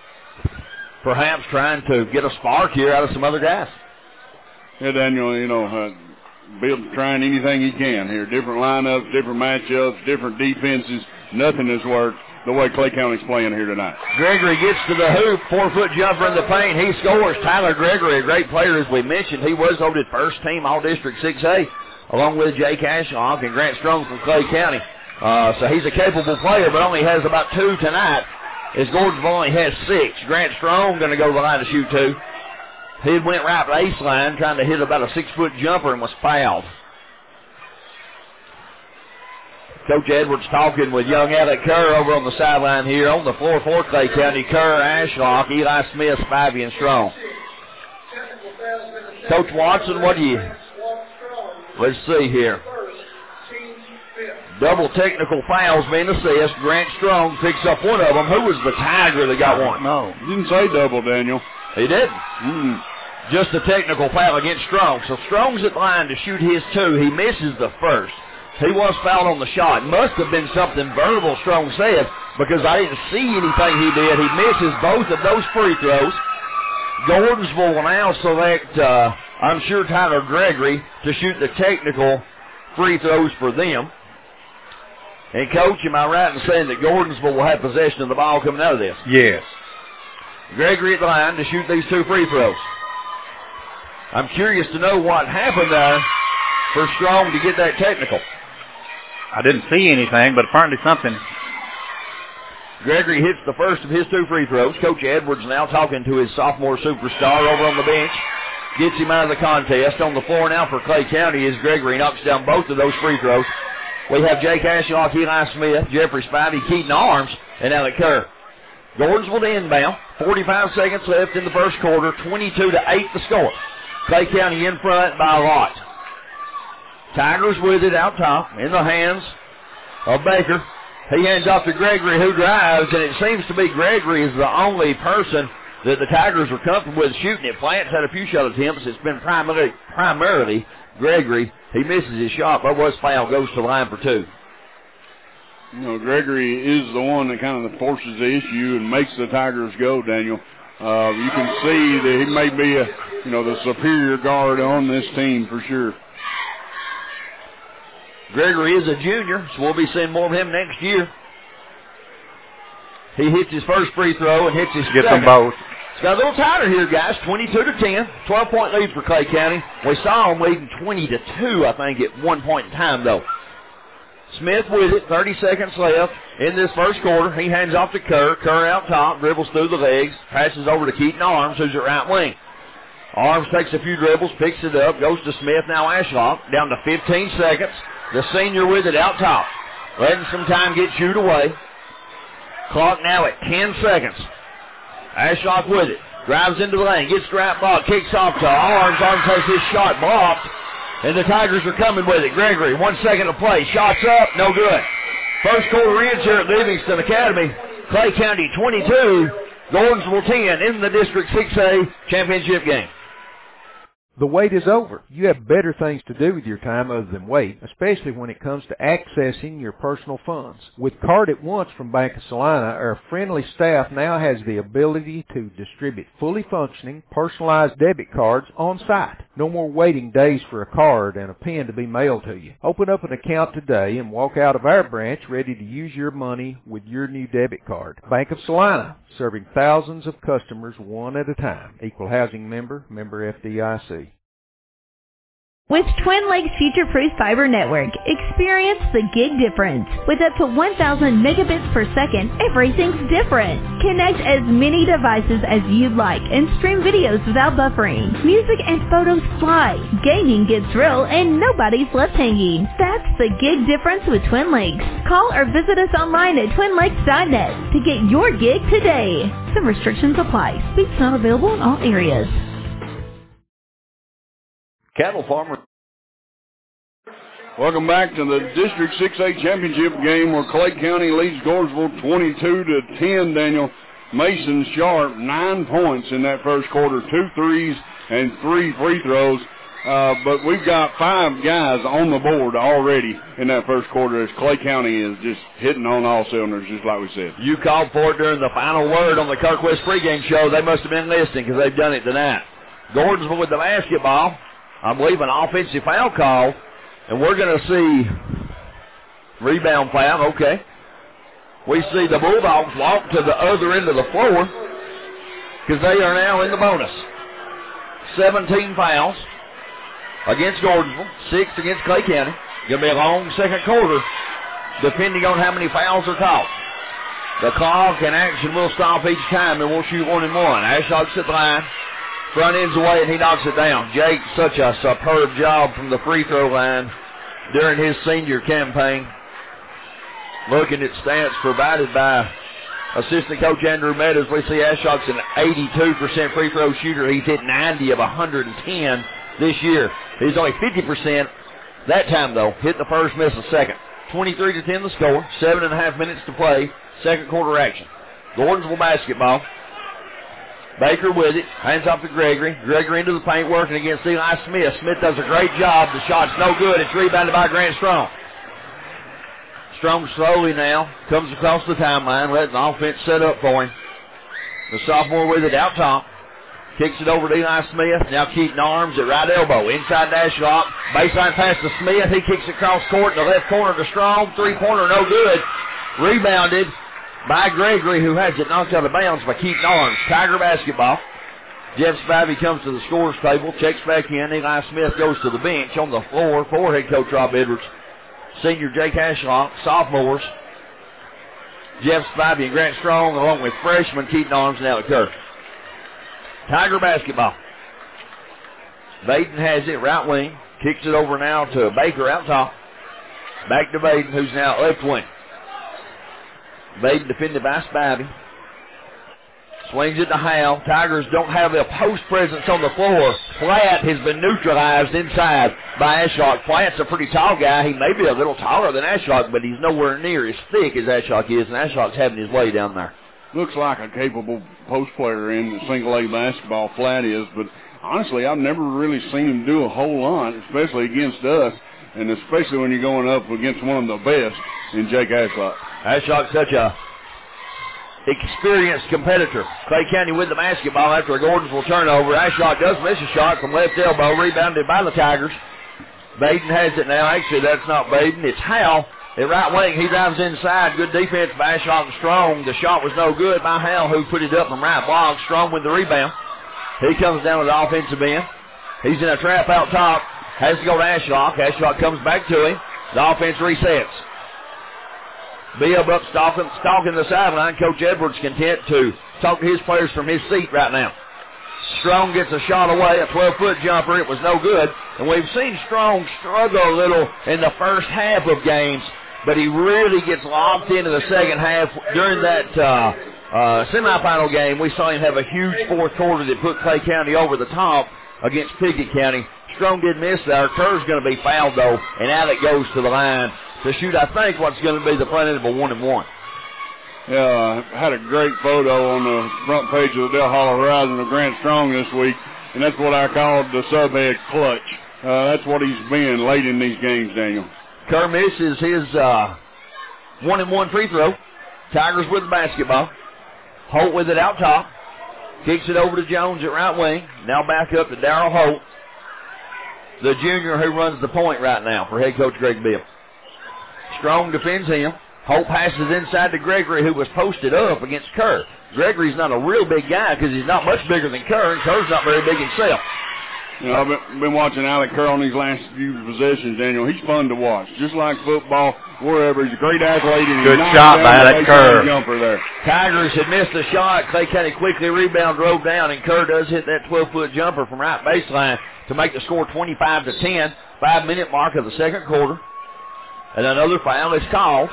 Perhaps trying to get a spark here out of some other guys. Yeah, Daniel, Bill's trying anything he can here. Different lineups, different matchups, different defenses. Nothing has worked the way Clay County's playing here tonight. Gregory gets to the hoop, 4-foot jumper in the paint. He scores. Tyler Gregory, a great player, as we mentioned. He was voted first team All-District 6A, along with Jake Ashlock and Grant Strong from Clay County. So he's a capable player, but only has about 2 tonight, as Gordonsville only has 6. Grant Strong going to go to the line to shoot 2. He went right to baseline trying to hit about a 6-foot jumper and was fouled. Coach Edwards talking with young Alec Kerr over on the sideline here. On the floor for Clay County, Kerr, Ashlock, Eli Smith, Spivey, and Strong. Coach Watson, what do you... Let's see here. Double technical fouls being assessed. Grant Strong picks up one of them. Who was the Tiger that got one? No, didn't say double, Daniel. He didn't. Just a technical foul against Strong. So Strong's at line to shoot his 2. He misses the first. He was fouled on the shot. Must have been something verbal, Strong said, because I didn't see anything he did. He misses both of those free throws. Gordonsville will now select, I'm sure, Tyler Gregory to shoot the technical free throws for them. And, Coach, am I right in saying that Gordonsville will have possession of the ball coming out of this? Yes. Gregory at the line to shoot these 2 free throws. I'm curious to know what happened there for Strong to get that technical. I didn't see anything, but apparently something. Gregory hits the first of his 2 free throws. Coach Edwards now talking to his sophomore superstar over on the bench. Gets him out of the contest. On the floor now for Clay County as Gregory knocks down both of those free throws. We have Jake Ashlock, Eli Smith, Jeffrey Spivey, Keaton Arms, and Alec Kerr. Gordonsville to inbound. 45 seconds left in the first quarter. 22-8 the score. Clay County in front by a lot. Tigers with it out top in the hands of Baker. He hands off to Gregory, who drives, and it seems to be Gregory is the only person that the Tigers are comfortable with shooting it. Plants had a few shot attempts. It's been primarily Gregory. He misses his shot, but was foul, goes to the line for 2. You know, Gregory is the one that kind of forces the issue and makes the Tigers go, Daniel. You can see that he may be the superior guard on this team for sure. Gregory is a junior, so we'll be seeing more of him next year. He hits his first free throw and hits his second. Get them both. It's got a little tighter here, guys. 22-10, 12-point lead for Clay County. We saw them leading 20-2, I think, at one point in time, though. Smith with it, 30 seconds left in this first quarter. He hands off to Kerr. Kerr out top, dribbles through the legs, passes over to Keaton Arms, who's at right wing. Arms takes a few dribbles, picks it up, goes to Smith, now Ashlock, down to 15 seconds. The senior with it out top, letting some time get chewed away. Clock now at 10 seconds. Ashlock with it, drives into the lane, gets the right ball, kicks off to Arms. Arms has his shot blocked. And the Tigers are coming with it. Gregory, 1 second to play. Shots up, no good. First quarter ends here at Livingston Academy. Clay County 22, Gordonsville 10 in the District 6A championship game. The wait is over. You have better things to do with your time other than wait, especially when it comes to accessing your personal funds. With Card at Once from Bank of Salina, our friendly staff now has the ability to distribute fully functioning, personalized debit cards on site. No more waiting days for a card and a pen to be mailed to you. Open up an account today and walk out of our branch ready to use your money with your new debit card. Bank of Salina, serving thousands of customers one at a time. Equal housing member, member FDIC. With Twin Lakes Future-Proof Fiber Network, experience the gig difference. With up to 1,000 megabits per second, everything's different. Connect as many devices as you'd like and stream videos without buffering. Music and photos fly, gaming gets real, and nobody's left hanging. That's the gig difference with Twin Lakes. Call or visit us online at twinlakes.net to get your gig today. Some restrictions apply. Speeds not available in all areas. Cattle Farmer. Welcome back to the District 6A championship game where Clay County leads Gordonsville 22-10. Daniel, Mason Sharp, 9 points in that first quarter, 2 threes and 3 free throws. But we've got 5 guys on the board already in that first quarter as Clay County is just hitting on all cylinders, just like we said. You called for it during the final word on the CarQuest pregame show. They must have been listening because they've done it tonight. Gordonsville with the basketball. I believe an offensive foul call, and we're going to see rebound foul. Okay. We see the Bulldogs walk to the other end of the floor because they are now in the bonus. 17 fouls against Gordonsville, 6 against Clay County. Going to be a long second quarter depending on how many fouls are called. The clock and action will stop each time, and we'll shoot 1 and 1. Ashlock's at the line. Front end's away, and he knocks it down. Jake, such a superb job from the free throw line during his senior campaign. Looking at stats provided by assistant coach Andrew Meadows, we see Ashlock's an 82% free throw shooter. He's hit 90 of 110 this year. He's only 50% that time, though. Hit the first, miss the second. 23-10 the score, 7.5 minutes to play, second quarter action. Gordonsville basketball. Baker with it, hands off to Gregory. Gregory into the paint, working against Eli Smith. Smith does a great job. The shot's no good. It's rebounded by Grant Strong. Strong slowly now comes across the timeline, letting the offense set up for him. The sophomore with it out top. Kicks it over to Eli Smith. Now Keaton Arms at right elbow. Inside Ashlock. Baseline pass to Smith. He kicks it across court in the left corner to Strong. Three-pointer, no good. Rebounded by Gregory, who has it knocked out of bounds by Keaton Arms. Tiger basketball. Jeff Spivey comes to the scorer's table, checks back in. Eli Smith goes to the bench. On the floor for head coach Rob Edwards. Senior Jake Ashlock, sophomores. Jeff Spivey and Grant Strong, along with freshman Keaton Arms and Alec Kerr. Tiger basketball. Baden has it, right wing. Kicks it over now to Baker out top. Back to Baden, who's now left wing. Baden defended by Spivey. Swings it to Howell. Tigers don't have a post presence on the floor. Platt has been neutralized inside by Ashlock. Platt's a pretty tall guy. He may be a little taller than Ashlock, but he's nowhere near as thick as Ashlock is, and Ashlock's having his way down there. looks like a capable post player in the single-A basketball, Flat is, but honestly, I've never really seen him do a whole lot, especially against us, and especially when you're going up against one of the best in Jake Ashlock. Ashlock's such a experienced competitor. Clay County with the basketball after a Gordonsville turnover. Ashlock does miss a shot from left elbow, rebounded by the Tigers. Baden has it now. Actually, that's not Baden. It's Howell at right wing. He drives inside. Good defense by Ashlock and Strong. The shot was no good by Howell, who put it up from right block. Strong with the rebound. He comes down to the offensive end. He's in a trap out top. Has to go to Ashlock. Ashlock comes back to him. The offense resets. Bibb up stalking the sideline. Coach Edwards content to talk to his players from his seat right now. Strong gets a shot away, a 12-foot jumper. It was no good. And we've seen Strong struggle a little in the first half of games, but he really gets locked into the second half. During that semifinal game, we saw him have a huge fourth quarter that put Clay County over the top against Pickett County. Strong did miss there. Kerr's going to be fouled, though, and out it goes to the line to shoot, I think, what's going to be the front end of a 1-and-1. Yeah, I had a great photo on the front page of the Del Hollow Horizon of Grant Strong this week, and that's what I called the subhead clutch. That's what he's been late in these games, Daniel. Kerr misses his 1-and-1 free throw. Tigers with the basketball. Holt with it out top. Kicks it over to Jones at right wing. Now back up to Darryl Holt, the junior who runs the point right now for head coach Greg Bibb. Strong defends him. Holt passes inside to Gregory, who was posted up against Kerr. Gregory's not a real big guy because he's not much bigger than Kerr, and Kerr's not very big himself. You know, I've been watching Alec Kerr on these last few possessions, Daniel. He's fun to watch. Just like football, wherever. He's a great athlete. And good shot by Alec Kerr. Jumper there. Tigers had missed a shot. Clay County quickly rebound, drove down, and Kerr does hit that 12-foot jumper from right baseline to make the score 25-10. 5-minute mark of the second quarter. And another foul is called.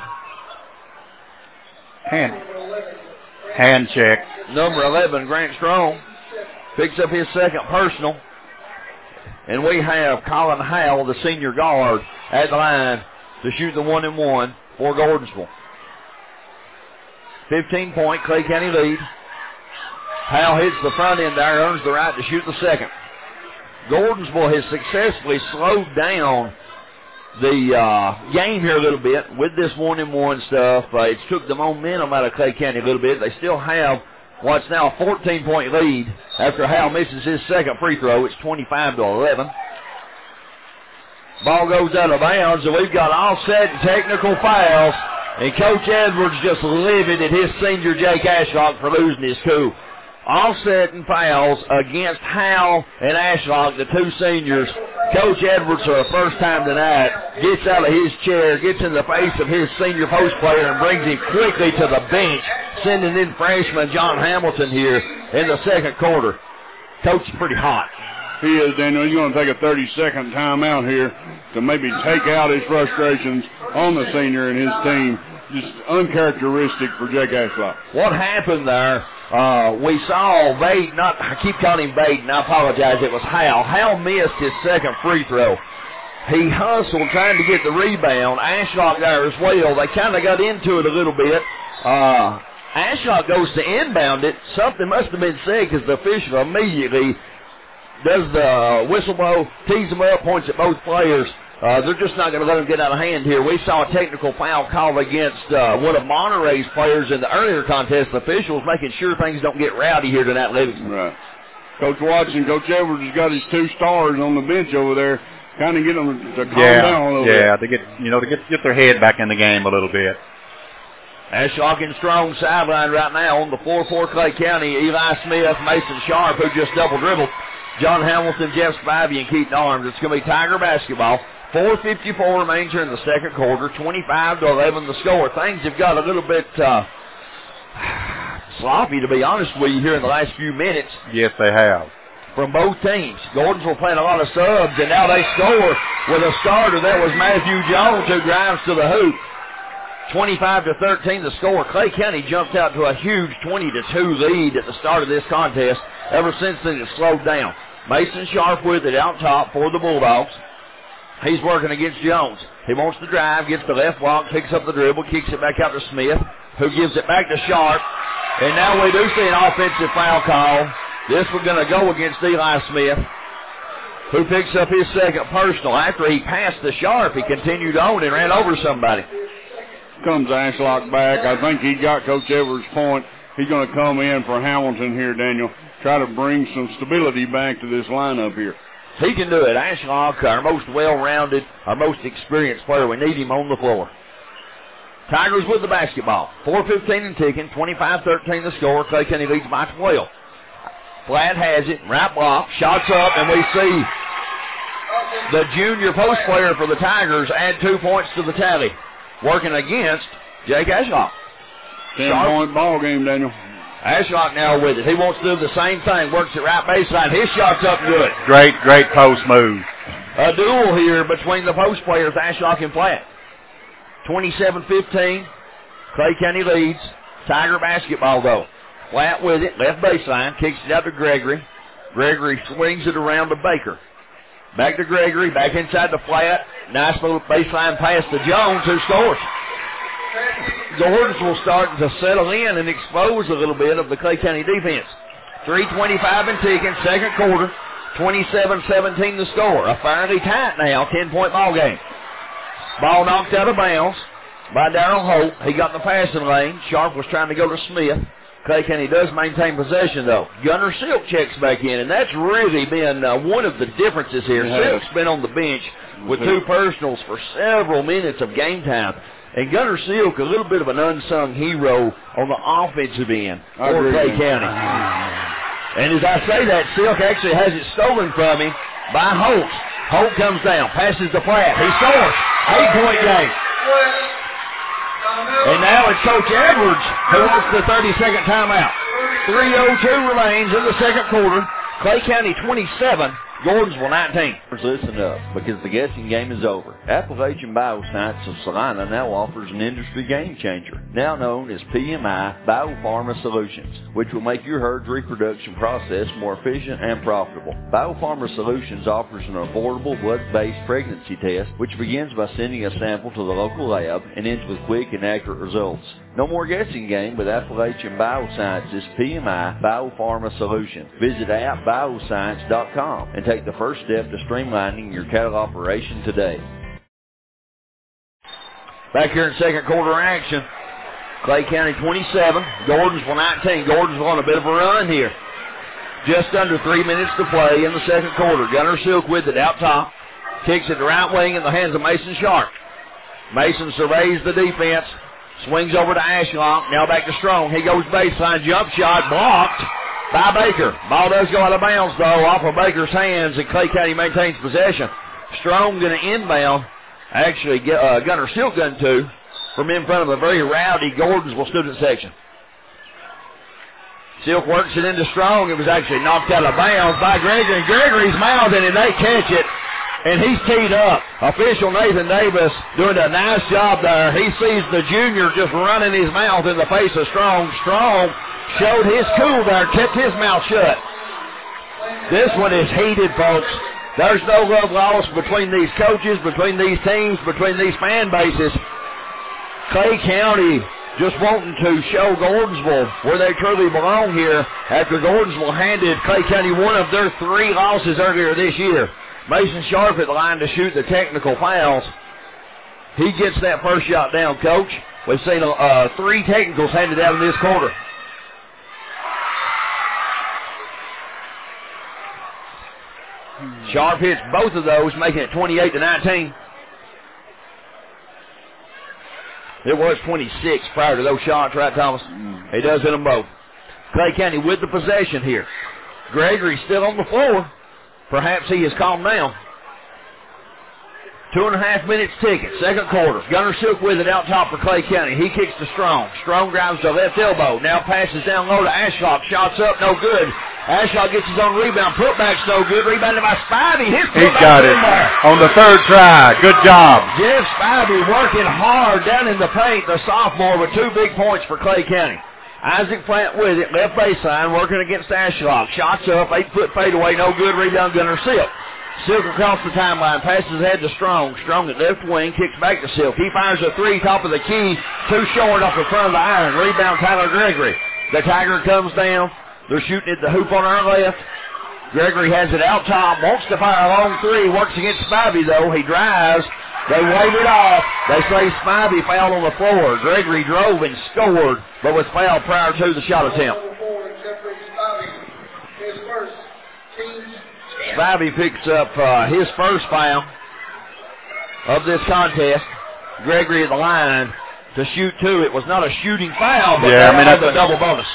Hand check. Number 11, Grant Strong, picks up his second personal. And we have Colin Howell, the senior guard, at the line to shoot the 1-and-1 for Gordonsville. 15-point Clay County lead. Howell hits the front end there, earns the right to shoot the second. Gordonsville has successfully slowed down the game here a little bit with this 1-and-1 stuff. It's took the momentum out of Clay County a little bit. They still have what's now a 14-point lead after Howell misses his second free throw. It's 25-11. Ball goes out of bounds, and we've got offset and technical fouls. And Coach Edwards just livid at his senior Jake Ashlock for losing his cool. Offset and fouls against Howell and Ashlock, the two seniors. Coach Edwards, for the first time tonight, gets out of his chair, gets in the face of his senior post player, and brings him quickly to the bench, sending in freshman John Hamilton here in the second quarter. Coach is pretty hot. He is, Daniel. He's going to take a 30-second timeout here to maybe take out his frustrations on the senior and his team. Just uncharacteristic for Jake Ashlock. What happened there? We saw Baden, I keep calling him Baden, I apologize, it was Howell. Howell missed his second free throw. He hustled trying to get the rebound. Ashlock there as well. They kind of got into it a little bit. Ashlock goes to inbound it. Something must have been said because the official immediately does the whistle blow, tees them up, points at both players. They're just not going to let them get out of hand here. We saw a technical foul called against one of Monterey's players in the earlier contest. The officials making sure things don't get rowdy here tonight, Livingston. Right. Coach Watson, Coach Edwards has got his two stars on the bench over there, kind of get them to calm down a little bit. Yeah, to get their head back in the game a little bit. Ashlock and Strong sideline right now on the floor for Clay County. Eli Smith, Mason Sharp, who just double dribbled. John Hamilton, Jeff Spivey, and Keaton Arms. It's going to be Tiger basketball. 4:54 remains here in the second quarter. 25-11 the score. Things have got a little bit sloppy, to be honest with you, here in the last few minutes. Yes, they have. From both teams. Gordonsville playing a lot of subs, and now they score with a starter. That was Matthew Jones, who drives to the hoop. 25-13 the score. Clay County jumped out to a huge 20-2 lead at the start of this contest. Ever since then, it's slowed down. Mason Sharp with it out top for the Bulldogs. He's working against Jones. He wants to drive, gets the left block, picks up the dribble, kicks it back out to Smith, who gives it back to Sharp. And now we do see an offensive foul call. This was going to go against Eli Smith, who picks up his second personal. After he passed the Sharp, he continued on and ran over somebody. Comes Ashlock back. I think he got Coach Edwards' point. He's going to come in for Hamilton here, Daniel. Try to bring some stability back to this lineup here. He can do it. Ashlock, our most well-rounded, our most experienced player. We need him on the floor. Tigers with the basketball. 4:15 and ticking. 25-13 the score. Clay County leads by 12. Flat has it. Right block. Shots up, and we see the junior post player for the Tigers add 2 points to the tally. Working against Jake Ashlock. 10-point ball game, Daniel. Ashlock now with it. He wants to do the same thing. Works it right baseline. His shot's up good. Great post move. A duel here between the post players, Ashlock and Flat. 27-15. Clay County leads. Tiger basketball, though. Flat with it. Left baseline. Kicks it out to Gregory. Gregory swings it around to Baker. Back to Gregory. Back inside the Flat. Nice little baseline pass to Jones, who scores. Gordons will start to settle in and expose a little bit of the Clay County defense. 3:25 and ticking, second quarter. 27-17 the score. A fairly tight now, 10-point ball game. Ball knocked out of bounds by Darrell Holt. He got in the passing lane. Sharp was trying to go to Smith. Clay County does maintain possession, though. Gunner Silk checks back in, and that's really been one of the differences here. Silk's been on the bench with 2 personals for several minutes of game time. And Gunner Silk, a little bit of an unsung hero on the offensive end for Clay County. And as I say that, Silk actually has it stolen from him by Holt. Holt comes down, passes the Flat. He scores. 8-point game. And now it's Coach Edwards who wants the 30-second timeout. 3:02 remains in the second quarter. Clay County 27, Gordonsville 19. Listen up, because the guessing game is over. Appalachian Bioscience of Salina now offers an industry game changer, now known as PMI Biopharma Solutions, which will make your herd's reproduction process more efficient and profitable. Biopharma Solutions offers an affordable blood-based pregnancy test, which begins by sending a sample to the local lab and ends with quick and accurate results. No more guessing game with Appalachian Biosciences PMI Biopharma Solution. Visit appbioscience.com and take the first step to streamlining your cattle operation today. Back here in second quarter action, Clay County 27, Gordonsville 19. Gordonsville on a bit of a run here. Just under 3 minutes to play in the second quarter. Gunner Silk with it out top. Kicks it to right wing in the hands of Mason Sharp. Mason surveys the defense. Swings over to Ashlock. Now back to Strong. He goes baseline. Jump shot blocked by Baker. Ball does go out of bounds, though, off of Baker's hands, and Clay County maintains possession. Strong going to inbound. Actually, Gunner Silk gun too, from in front of a very rowdy Gordonsville student section. Silk works it into Strong. It was actually knocked out of bounds by Gregory. Gregory's mouthing, and they catch it. And he's teed up. Official Nathan Davis doing a nice job there. He sees the junior just running his mouth in the face of Strong. Strong showed his cool there, kept his mouth shut. This one is heated, folks. There's no love lost between these coaches, between these teams, between these fan bases. Clay County just wanting to show Gordonsville where they truly belong here after Gordonsville handed Clay County one of their 3 losses earlier this year. Mason Sharp at the line to shoot the technical fouls. He gets that first shot down, Coach. We've seen 3 technicals handed out in this quarter. Sharp hits both of those, making it 28-19. It was 26 prior to those shots, right, Thomas? He does hit them both. Clay County with the possession here. Gregory still on the floor. Perhaps he has calmed down. 2.5 minutes ticking, second quarter. Gunner Silk with it out top for Clay County. He kicks to Strong. Strong drives to left elbow. Now passes down low to Ashlock. Shots up, no good. Ashlock gets his own rebound. Putback's no good. Rebounded by Spivey. He's got it on the third try. Good job. Jeff Spivey working hard down in the paint, the sophomore, with 2 big points for Clay County. Isaac Plant with it, left baseline, working against Ashlock. Shots up, 8-foot fadeaway, no good. Rebound Gunner Silk. Silk across the timeline, passes ahead to Strong. Strong at left wing, kicks back to Silk. He fires a 3, top of the key, too short off the front of the iron. Rebound Tyler Gregory. The Tiger comes down. They're shooting at the hoop on our left. Gregory has it out top, wants to fire a long three, works against Spivey though. He drives. They wave it off. They say Spivey fouled on the floor. Gregory drove and scored, but was fouled prior to the shot attempt. Spivey picks up his first foul of this contest. Gregory at the line to shoot two. It was not a shooting foul, but that's a double bonus.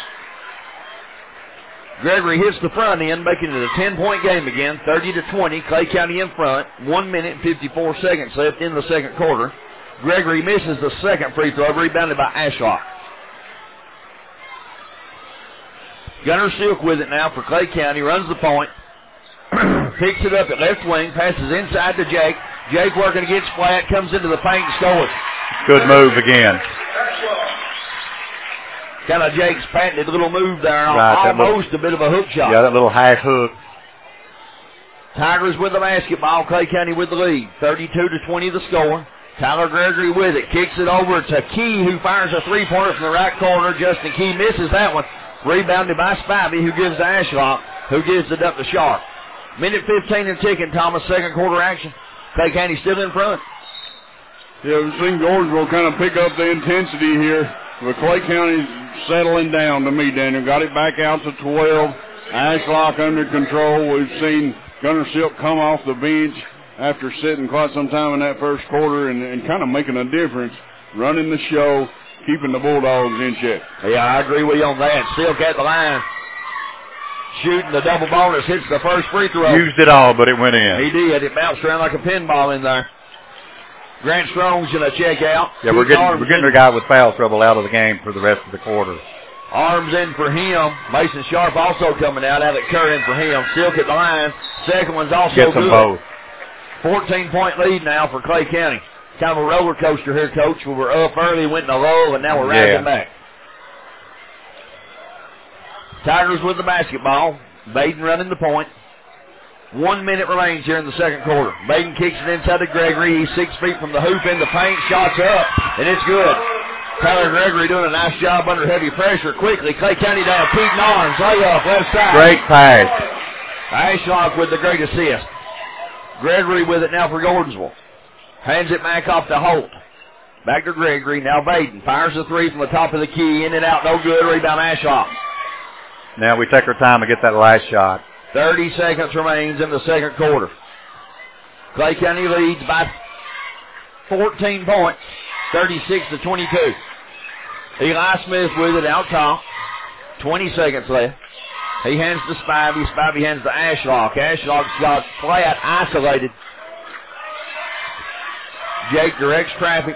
Gregory hits the front end, making it a 10-point game again, 30-20. Clay County in front. 1 minute and 54 seconds left in the second quarter. Gregory misses the second free throw, rebounded by Ashlock. Gunnar Silk with it now for Clay County, runs the point, picks it up at left wing, passes inside to Jake. Jake working against Flat, comes into the paint and scores. Good move again. Kind of Jake's patented little move there, right, almost a bit of a hook shot. Yeah, that little half hook. Tigers with the basketball, Clay County with the lead. 32-20 the score. Tyler Gregory with it, kicks it over to Key, who fires a three-pointer from the right corner. Justin Key misses that one. Rebounded by Spivey, who gives to Ashlock, who gives it up to Sharp. Minute 15 and ticking, Thomas, second quarter action. Clay County still in front. Yeah, we've seen Gordonsville kind of pick up the intensity here. But Clay County's settling down to me, Daniel. Got it back out to 12. Ashlock under control. We've seen Gunnar Silk come off the bench after sitting quite some time in that first quarter and kind of making a difference, running the show, keeping the Bulldogs in check. Yeah, I agree with you on that. Silk at the line. Shooting the double bonus, hits the first free throw. Used it all, but it went in. He did. It bounced around like a pinball in there. Grant Strong's going to check out. Yeah, we're getting a guy with foul trouble out of the game for the rest of the quarter. Arms in for him. Mason Sharp also coming out. Alec Kerr in for him. Silk at the line. Second one's also Gets them good. both. 14-point lead now for Clay County. Kind of a roller coaster here, Coach. We were up early, went in a lull, and now we're rising back. Tigers with the basketball. Baden running the point. 1 minute remains here in the second quarter. Baden kicks it inside to Gregory. He's 6 feet from the hoop in the paint. Shots up, and it's good. Tyler Gregory doing a nice job under heavy pressure. Quickly, Clay County down. Keaton Arms, layup, left side. Great pass. Ashlock with the great assist. Gregory with it now for Gordonsville. Hands it back off to Holt. Back to Gregory. Now Baden fires the three from the top of the key. In and out, no good. Rebound Ashlock. Now we take our time to get that last shot. 30 seconds remains in the second quarter. Clay County leads by 14 points, 36-22. Eli Smith with it out top. 20 seconds left. He hands to Spivey. Spivey hands to Ashlock. Ashlock's got Flat isolated. Jake directs traffic.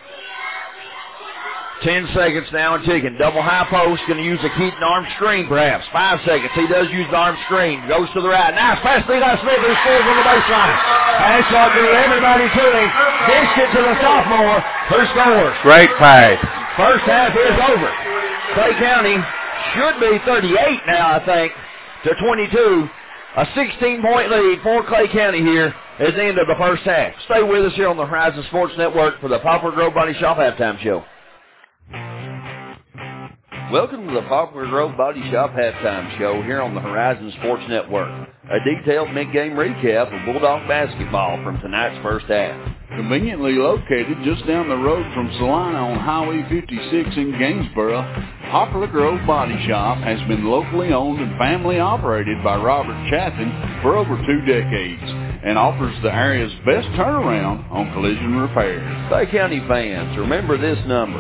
10 seconds now and ticking. Double high post. Going to use a Keaton arm screen perhaps. 5 seconds. He does use the arm screen. Goes to the right. Nice pass to Eli Smith who scores on the baseline. Ashlock drew everybody to him. Dished it to the sophomore who scores. Great pass. First half is over. Clay County should be 38 now, I think, to 22. A 16-point lead for Clay County here at the end of the first half. Stay with us here on the Horizon Sports Network for the Poplar Grove Body Shop Halftime Show. Welcome to the Poplar Grove Body Shop Halftime Show here on the Horizon Sports Network. A detailed mid-game recap of Bulldog basketball from tonight's first half. Conveniently located just down the road from Salina on Highway 56 in Gainesboro, Poplar Grove Body Shop has been locally owned and family operated by Robert Chaffin for over 2 decades and offers the area's best turnaround on collision repairs. Clay County fans, remember this number,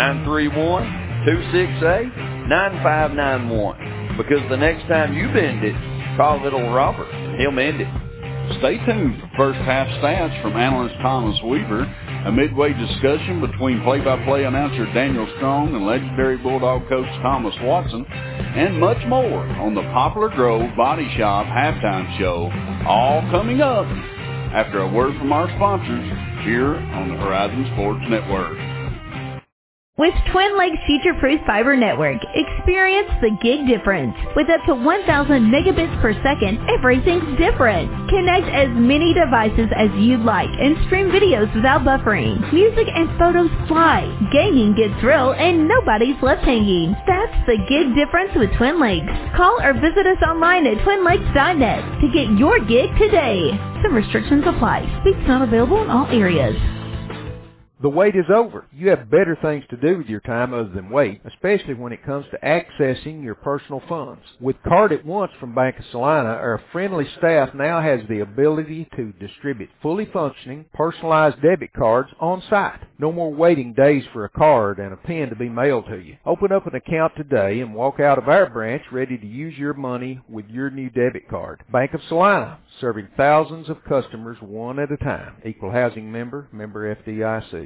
931-268-9591, because the next time you bend it, call little Robert. He'll mend it. Stay tuned for first half stats from analyst Thomas Weaver, a midway discussion between play-by-play announcer Daniel Strong and legendary Bulldog coach Thomas Watson, and much more on the Poplar Grove Body Shop Halftime Show, all coming up after a word from our sponsors here on the Horizon Sports Network. With Twin Lakes Future-Proof Fiber Network, experience the gig difference. With up to 1,000 megabits per second, everything's different. Connect as many devices as you'd like and stream videos without buffering. Music and photos fly. Gaming gets real and nobody's left hanging. That's the gig difference with Twin Lakes. Call or visit us online at twinlakes.net to get your gig today. Some restrictions apply. Speaks not available in all areas. The wait is over. You have better things to do with your time other than wait, especially when it comes to accessing your personal funds. With Card at Once from Bank of Salina, our friendly staff now has the ability to distribute fully functioning, personalized debit cards on site. No more waiting days for a card and a pen to be mailed to you. Open up an account today and walk out of our branch ready to use your money with your new debit card. Bank of Salina, serving thousands of customers one at a time. Equal housing member, member FDIC.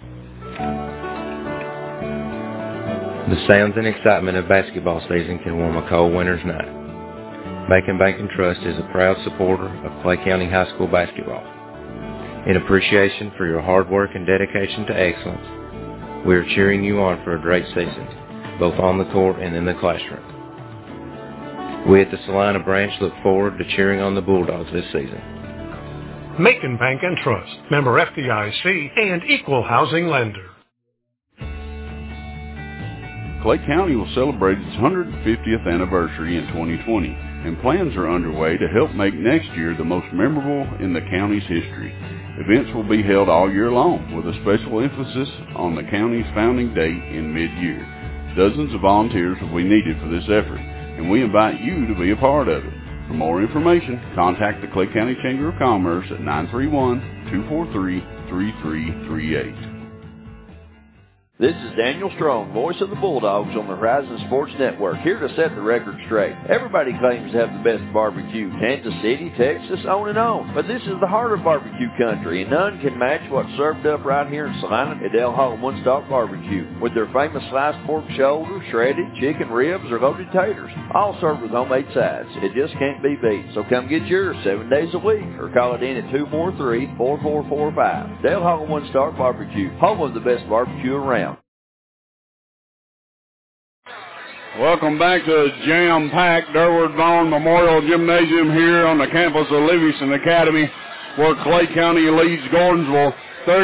The sounds and excitement of basketball season can warm a cold winter's night. Macon Bank & Trust is a proud supporter of Clay County High School basketball. In appreciation for your hard work and dedication to excellence, we are cheering you on for a great season, both on the court and in the classroom. We at the Salina branch look forward to cheering on the Bulldogs this season. Macon Bank & Trust, member FDIC, and equal housing lender. Clay County will celebrate its 150th anniversary in 2020, and plans are underway to help make next year the most memorable in the county's history. Events will be held all year long, with a special emphasis on the county's founding date in mid-year. Dozens of volunteers will be needed for this effort, and we invite you to be a part of it. For more information, contact the Clay County Chamber of Commerce at 931-243-3338. This is Daniel Strong, voice of the Bulldogs on the Horizon Sports Network, here to set the record straight. Everybody claims to have the best barbecue, Kansas City, Texas, on and on. But this is the heart of barbecue country, and none can match what's served up right here in Salina at Del Hall One Stop Barbecue, with their famous sliced pork shoulder, shredded chicken ribs, or loaded taters, all served with homemade sides. It just can't be beat. So come get yours 7 days a week, or call it in at 243-4445. Del Hall One Stop Barbecue, home of the best barbecue around. Welcome back to the jam-packed Durward Vaughn Memorial Gymnasium here on the campus of Livingston Academy, where Clay County leads Gordonsville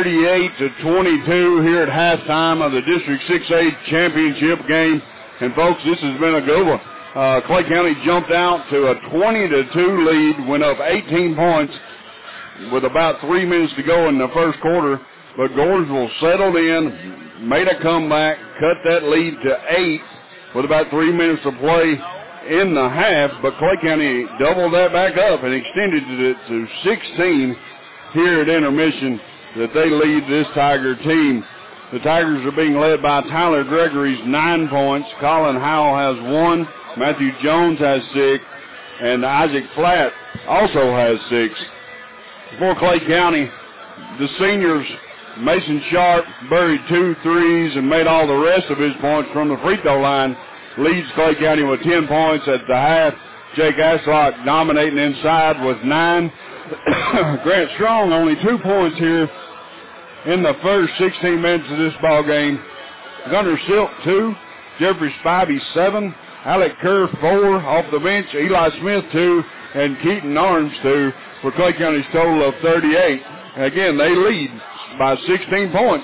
38-22 here at halftime of the District 6A championship game. And folks, this has been a good one. Clay County jumped out to a 20-2 lead, went up 18 points with about 3 minutes to go in the first quarter. But Gordonsville settled in, made a comeback, cut that lead to 8 with about 3 minutes to play in the half. But Clay County doubled that back up and extended it to 16 here at intermission, that they lead this Tiger team. The Tigers are being led by Tyler Gregory's 9 points. Colin Howell has 1. Matthew Jones has 6. And Isaac Flatt also has 6. For Clay County, the seniors, Mason Sharp buried 2 threes and made all the rest of his points from the free throw line. Leads Clay County with 10 points at the half. Jake Aslock dominating inside with 9. Grant Strong only 2 points here in the first 16 minutes of this ball game. Gunnar Silk 2. Jeffrey Spivey 7. Alec Kerr 4 off the bench. Eli Smith 2. And Keaton Arms 2 for Clay County's total of 38. Again, they lead by 16 points,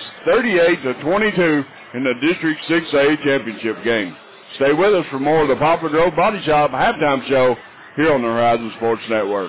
38-22 in the District 6A championship game. Stay with us for more of the Poplar Grove Body Shop halftime show here on the Horizon Sports Network.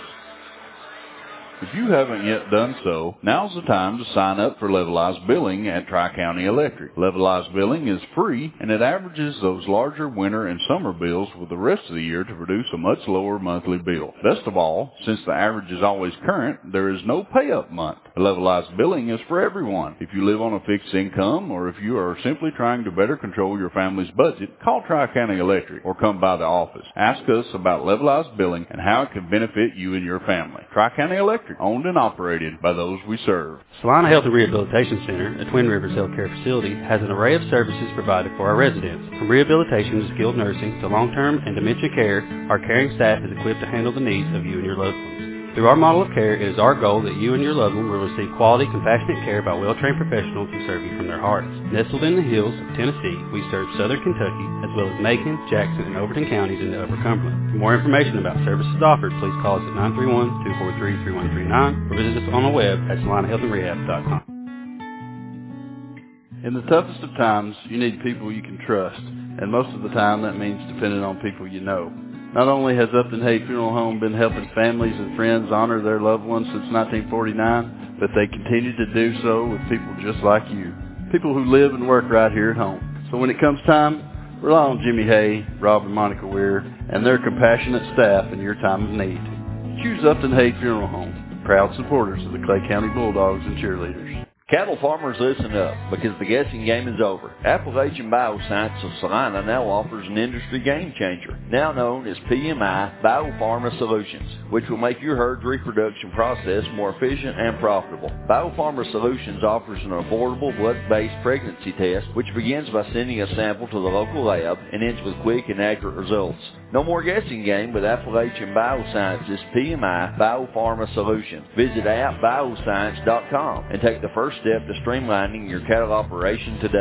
If you haven't yet done so, now's the time to sign up for levelized billing at Tri-County Electric. Levelized billing is free, and it averages those larger winter and summer bills with the rest of the year to produce a much lower monthly bill. Best of all, since the average is always current, there is no pay-up month. Levelized billing is for everyone. If you live on a fixed income, or if you are simply trying to better control your family's budget, call Tri-County Electric or come by the office. Ask us about levelized billing and how it can benefit you and your family. Tri-County Electric, owned and operated by those we serve. Salina Health and Rehabilitation Center, a Twin Rivers healthcare facility, has an array of services provided for our residents. From rehabilitation to skilled nursing to long-term and dementia care, our caring staff is equipped to handle the needs of you and your loved ones. Through our model of care, it is our goal that you and your loved one will receive quality, compassionate care by well-trained professionals who serve you from their hearts. Nestled in the hills of Tennessee, we serve southern Kentucky, as well as Macon, Jackson, and Overton counties into Upper Cumberland. For more information about services offered, please call us at 931-243-3139 or visit us on the web at SalinaHealthAndRehab.com. In the toughest of times, you need people you can trust, and most of the time that means depending on people you know. Not only has Upton Hay Funeral Home been helping families and friends honor their loved ones since 1949, but they continue to do so with people just like you, people who live and work right here at home. So when it comes time, rely on Jimmy Hay, Rob and Monica Weir, and their compassionate staff in your time of need. Choose Upton Hay Funeral Home, proud supporters of the Clay County Bulldogs and cheerleaders. Cattle farmers, listen up, because the guessing game is over. Appalachian Bioscience of Salina now offers an industry game changer, now known as PMI Biopharma Solutions, which will make your herd's reproduction process more efficient and profitable. Biopharma Solutions offers an affordable blood-based pregnancy test, which begins by sending a sample to the local lab and ends with quick and accurate results. No more guessing game with Appalachian Bioscience's PMI Biopharma Solutions. Visit appbioscience.com and take the first step to streamlining your cattle operation today.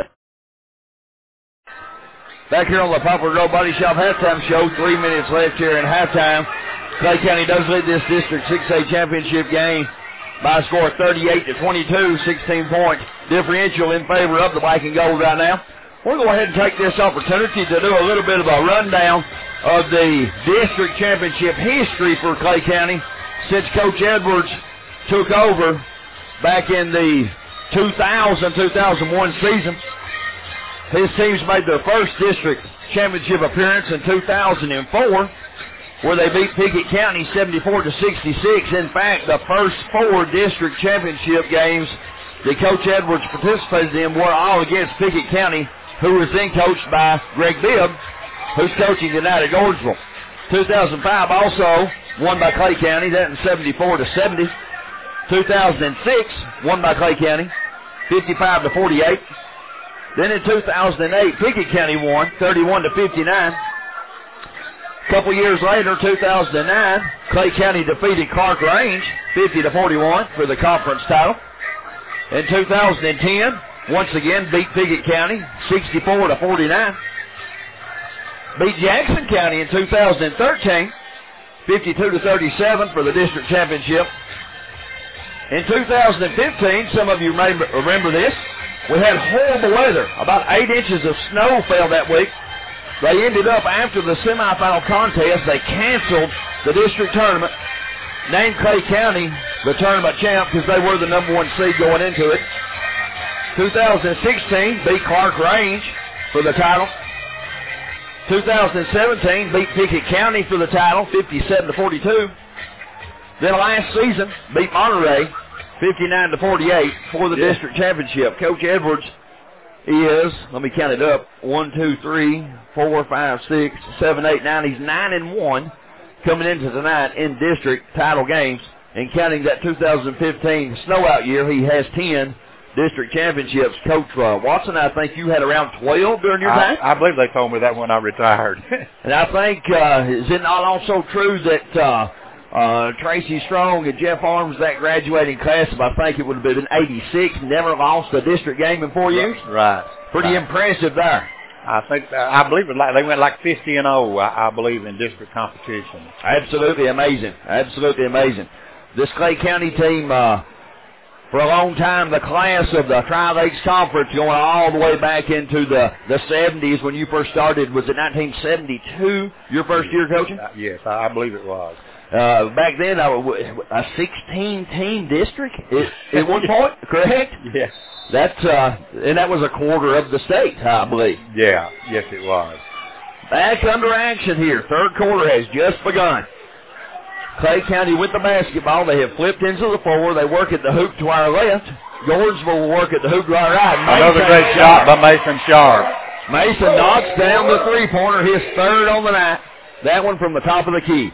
Back here on the Poplar Grove Body Shop halftime show, 3 minutes left here in halftime. Clay County does lead this District 6A championship game by a score of 38-22, 16-point differential in favor of the Black and Gold right now. We'll go ahead and take this opportunity to do a little bit of a rundown of the district championship history for Clay County since Coach Edwards took over back in the 2000-2001 season. His teams made their first district championship appearance in 2004, where they beat Pickett County 74-66. In fact, the first 4 district championship games that Coach Edwards participated in were all against Pickett County, who was then coached by Greg Bibb, who's coaching tonight at Gordonsville. 2005 also won by Clay County, that in 74-70. 2006 won by Clay County, 55-48. Then in 2008, Pickett County won, 31-59. A couple years later, 2009, Clay County defeated Clark Range, 50-41 for the conference title. In 2010, once again beat Pickett County, 64-49. Beat Jackson County in 2013, 52-37 for the district championship. In 2015, some of you may remember this, we had horrible weather. About 8 inches of snow fell that week. They ended up, after the semifinal contest, they canceled the district tournament, named Clay County the tournament champ because they were the number 1 seed going into it. 2016 beat Clark Range for the title. 2017 beat Pickett County for the title, 57-42. Then last season beat Monterey, 59-48 for the district championship. Coach Edwards is, let me count it up, 1, 2, 3, 4, 5, 6, 7, 8, 9. He's 9-1 coming into tonight in district title games. And counting that 2015 snow-out year, he has 10 district championships. Coach Watson, I think you had around 12 during your time? I believe they told me that when I retired. And I think, is it not also true that Tracy Strong and Jeff Arms, that graduating class of, I think it would have been 86, never lost a district game in 4 years? Right. Pretty impressive there. I believe they went like 50-0, I believe, in district competition. Absolutely amazing. Absolutely amazing. This Clay County team, for a long time, the class of the Tri-Lakes Conference, going all the way back into the 70s when you first started. Was it 1972, your first year coaching? Yes, I believe it was. Back then, a 16-team district at one point, correct? Yes. And that was a quarter of the state, I believe. Yeah, yes it was. Back under action here. Third quarter has just begun. Clay County with the basketball. They have flipped into the floor. They work at the hoop to our left. Gordonsville will work at the hoop to our right. Another great shot by Mason Sharp. Mason knocks down the three-pointer, his third on the night. That one from the top of the key.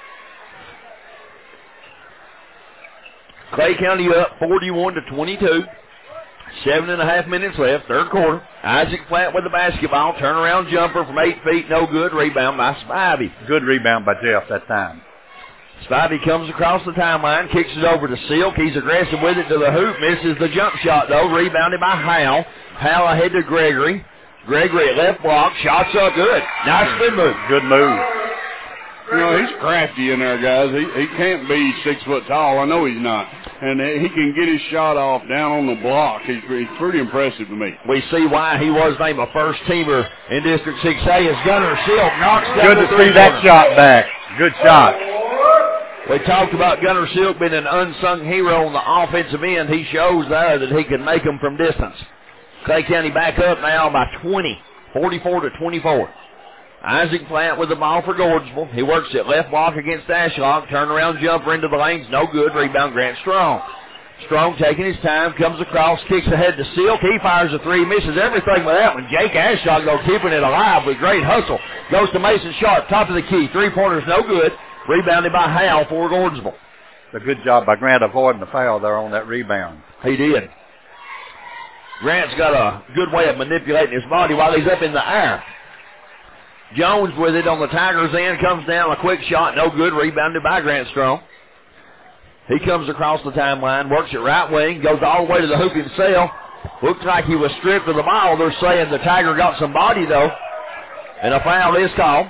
Clay County up 41-22. 7.5 minutes left, third quarter. Isaac Platt with the basketball. Turnaround jumper from 8 feet, no good. Rebound by Spivey. Good rebound by Jeff that time. Spivey comes across the timeline, kicks it over to Silk. He's aggressive with it to the hoop. Misses the jump shot, though. Rebounded by Howell. Howell ahead to Gregory. Gregory at left block. Shots up good. Nice spin move. Good move. You know, he's crafty in there, guys. He can't be 6 foot tall. I know he's not. And he can get his shot off down on the block. He's pretty impressive to me. We see why he was named a first teamer in District 6A as Gunner Silk knocks down Good to see that shot back. Good shot. We talked about Gunner Silk being an unsung hero on the offensive end. He shows there that he can make them from distance. Clay County back up now by 20, 44-24. Isaac Platt with the ball for Gordonsville. He works at left block against Ashlock. Turnaround jumper into the lanes. No good. Rebound Grant Strong. Strong taking his time. Comes across. Kicks ahead to Silk. He fires a three. Misses everything with that one. Jake Ashlock, though, keeping it alive with great hustle. Goes to Mason Sharp. Top of the key. Three-pointers no good. Rebounded by Howell for Gordonsville. A good job by Grant avoiding the foul there on that rebound. He did. Grant's got a good way of manipulating his body while he's up in the air. Jones with it on the Tigers' end, comes down, a quick shot, no good, rebounded by Grant Strong. He comes across the timeline, works it right wing, goes all the way to the hoop himself. Looks like he was stripped of the ball. They're saying the Tiger got some body, though, and a foul is called.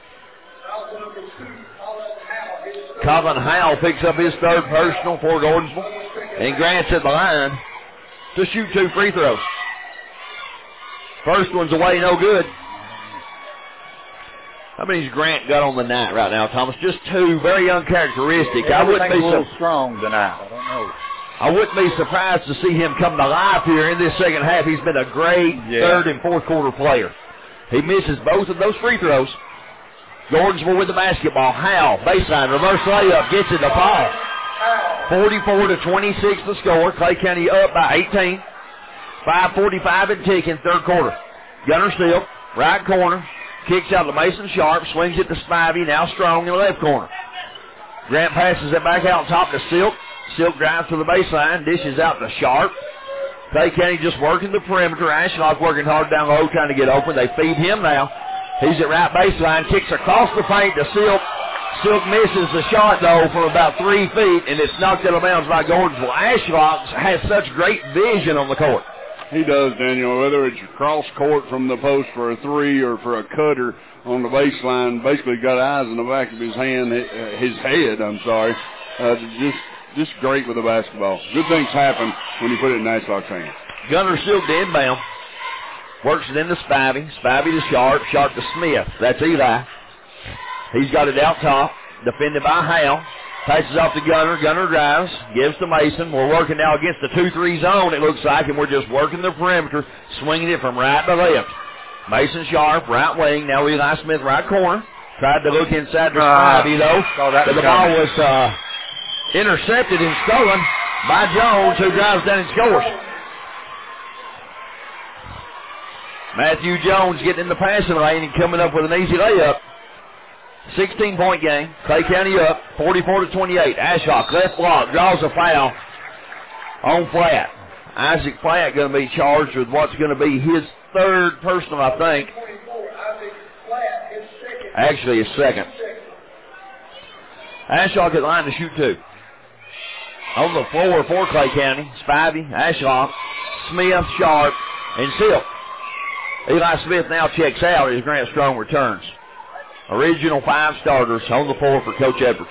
Colin Howell picks up his third personal for Gordonsville, and Grant's at the line to shoot 2 free throws. First one's away, no good. How many's Grant got on the night right now, Thomas? Just 2, very uncharacteristic. I wouldn't be a little strong tonight. I don't know. I wouldn't be surprised to see him come to life here in this second half. He's been a great third and fourth quarter player. He misses both of those free throws. Gordonsville with the basketball. Howell, baseline, reverse layup, gets it to Paul. 44-26 the score. Clay County up by 18. 5:45 and ticking, third quarter. Gunner Silk, right corner. Kicks out to Mason Sharp, swings it to Spivey, now Strong in the left corner. Grant passes it back out top to Silk. Silk drives to the baseline, dishes out to Sharp. Clay County just working the perimeter. Ashlock working hard down low, trying to get open. They feed him now. He's at right baseline, kicks across the paint to Silk. Silk misses the shot, though, from about 3 feet, and it's knocked out of bounds by Gordonsville. Ashlock has such great vision on the court. He does, Daniel, whether it's cross court from the post for a three or for a cutter on the baseline, basically got eyes in the back of his head, just great with the basketball. Good things happen when you put it in Ashlock's hands. Gunner Silk to inbound. Works it into Spivey. Spivey to Sharp. Sharp to Smith. That's Eli. He's got it out top. Defended by Howell. Passes off to Gunner. Gunner drives. Gives to Mason. We're working now against the 2-3 zone, it looks like, and we're just working the perimeter, swinging it from right to left. Mason Sharp, right wing. Now Eli Smith, right corner. Tried to look inside to Spivey, though. But the ball was intercepted and stolen by Jones, who drives down and scores. Matthew Jones getting in the passing lane and coming up with an easy layup. 16-point game. Clay County up, 44-28. Ashlock, left block, draws a foul on Platt. Isaac Platt going to be charged with what's going to be his third personal, I think. Actually, his second. Ashlock at the line to shoot 2. On the floor for Clay County, Spivey, Ashlock, Smith, Sharp, and Silk. Eli Smith now checks out as Grant Strong returns. Original 5 starters on the floor for Coach Edwards.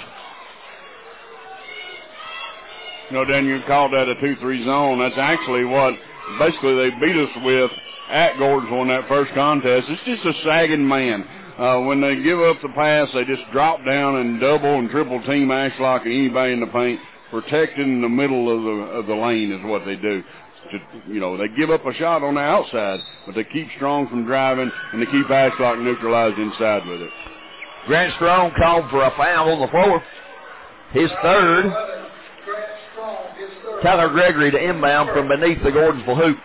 You know, Dan, you called that a 2-3 zone. That's actually what basically they beat us with at Gordonsville in that first contest. It's just a sagging man. When they give up the pass, they just drop down and double and triple team Ashlock and anybody in the paint. Protecting the middle of the lane is what they do. You know, they give up a shot on the outside, but they keep Strong from driving, and they keep Ashlock neutralized inside with it. Grant Strong called for a foul on the floor. His third. Tyler Gregory to inbound from beneath the Gordonsville hoop.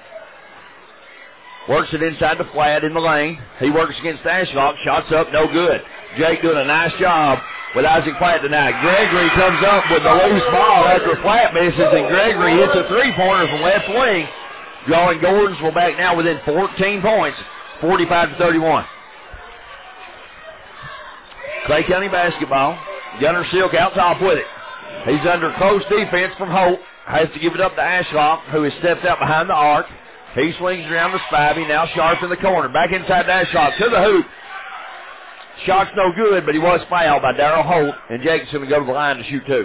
Works it inside the flat in the lane. He works against Ashlock. Shots up, no good. Jake doing a nice job with Isaac Platt tonight. Gregory comes up with the loose ball after Platt misses, and Gregory hits a three-pointer from left wing, drawing Gordonsville back now within 14 points, 45-31. Clay County basketball. Gunner Silk out top with it. He's under close defense from Holt. Has to give it up to Ashlock, who has stepped out behind the arc. He swings around to Spivey. Now Sharp in the corner. Back inside to Ashlock to the hoop. Shot's no good, but he was fouled by Darrell Holt, and Jacobson will go to the line to shoot two.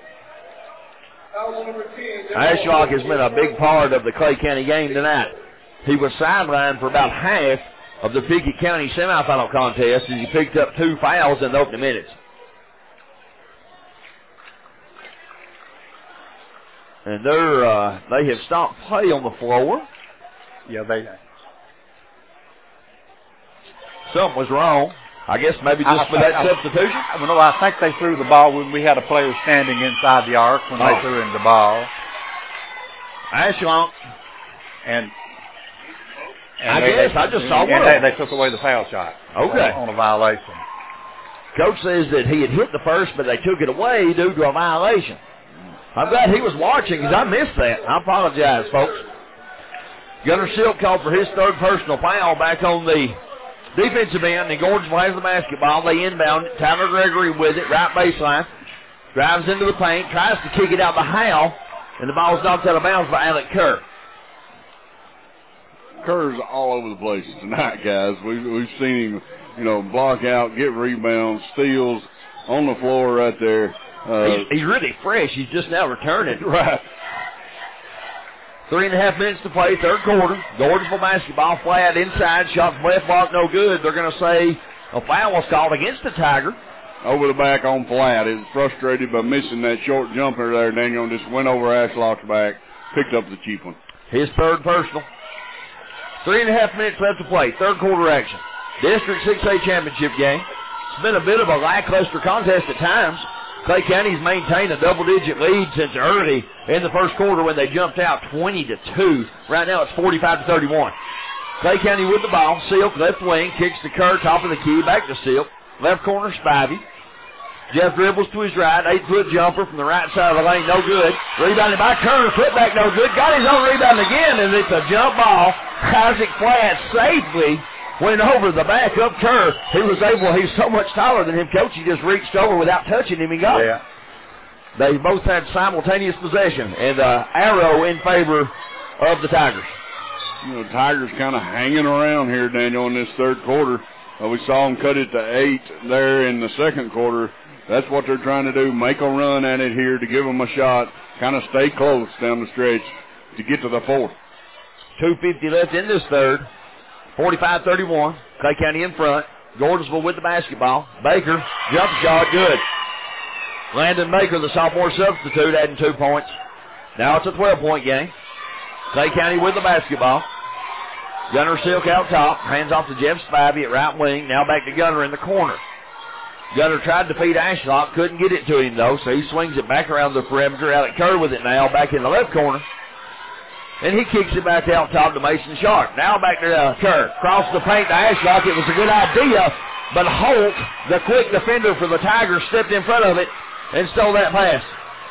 Ashlock has been a big part of the Clay County game tonight. He was sidelined for about half of the Pickett County semifinal contest as he picked up 2 fouls in the opening minutes. And they have stopped play on the floor. Yeah, they. Something was wrong. I guess maybe just for that substitution. No, I think they threw the ball when we had a player standing inside the arc when they threw him the ball. Ashlock. And I just saw one. And they took away the foul shot. Okay. On a violation. Coach says that he had hit the first, but they took it away due to a violation. I'm glad he was watching because I missed that. I apologize, folks. Gunner Silk called for his 3rd personal foul back on the defensive end, and Gordonsville has the basketball. They inbound it. Tyler Gregory with it, right baseline. Drives into the paint, tries to kick it out to Howell, and the ball's knocked out of bounds by Alec Kerr. Kerr's all over the place tonight, guys. We've seen him, block out, get rebounds, steals on the floor right there. He's really fresh. He's just now returning. Right. 3.5 minutes to play, 3rd quarter. Gordonsville basketball flat inside. Shot from left block, no good. They're going to say a foul was called against the Tiger. Over the back on flat. He was frustrated by missing that short jumper there. Daniel just went over Ashlock's back, picked up the cheap one. His 3rd personal. 3.5 minutes left to play, 3rd quarter action. District 6A championship game. It's been a bit of a lackluster contest at times. Clay County's maintained a double-digit lead since early in the 1st quarter when they jumped out 20-2. Right now it's 45-31. Clay County with the ball. Silk, left wing, kicks to Kerr, top of the key, back to Silk. Left corner, Spivey. Jeff dribbles to his right, 8-foot jumper from the right side of the lane, no good. Rebounded by Kerr, put back no good. Got his own rebound again, and it's a jump ball. Isaac Flatt safely went over the back of Kerr. He's so much taller than him, Coach. He just reached over without touching him. He got it. They both had simultaneous possession, and arrow in favor of the Tigers. Tigers kind of hanging around here, Daniel, in this 3rd quarter. We saw them cut it to 8 there in the 2nd quarter. That's what they're trying to do, make a run at it here to give them a shot, kind of stay close down the stretch to get to the 4th. 2:50 left in this 3rd. 45-31. Clay County in front. Gordonsville with the basketball. Baker, jump shot, good. Landon Baker, the sophomore substitute, adding 2 points. Now it's a 12-point game. Clay County with the basketball. Gunner Silk out top. Hands off to Jeff Spivey at right wing. Now back to Gunner in the corner. Gunner tried to feed Ashlock. Couldn't get it to him, though, so he swings it back around the perimeter. Alec Kerr with it now, back in the left corner. And he kicks it back out top to Mason Sharp. Now back to Kerr. Cross the paint to Ashlock. It was a good idea, but Holt, the quick defender for the Tigers, stepped in front of it and stole that pass.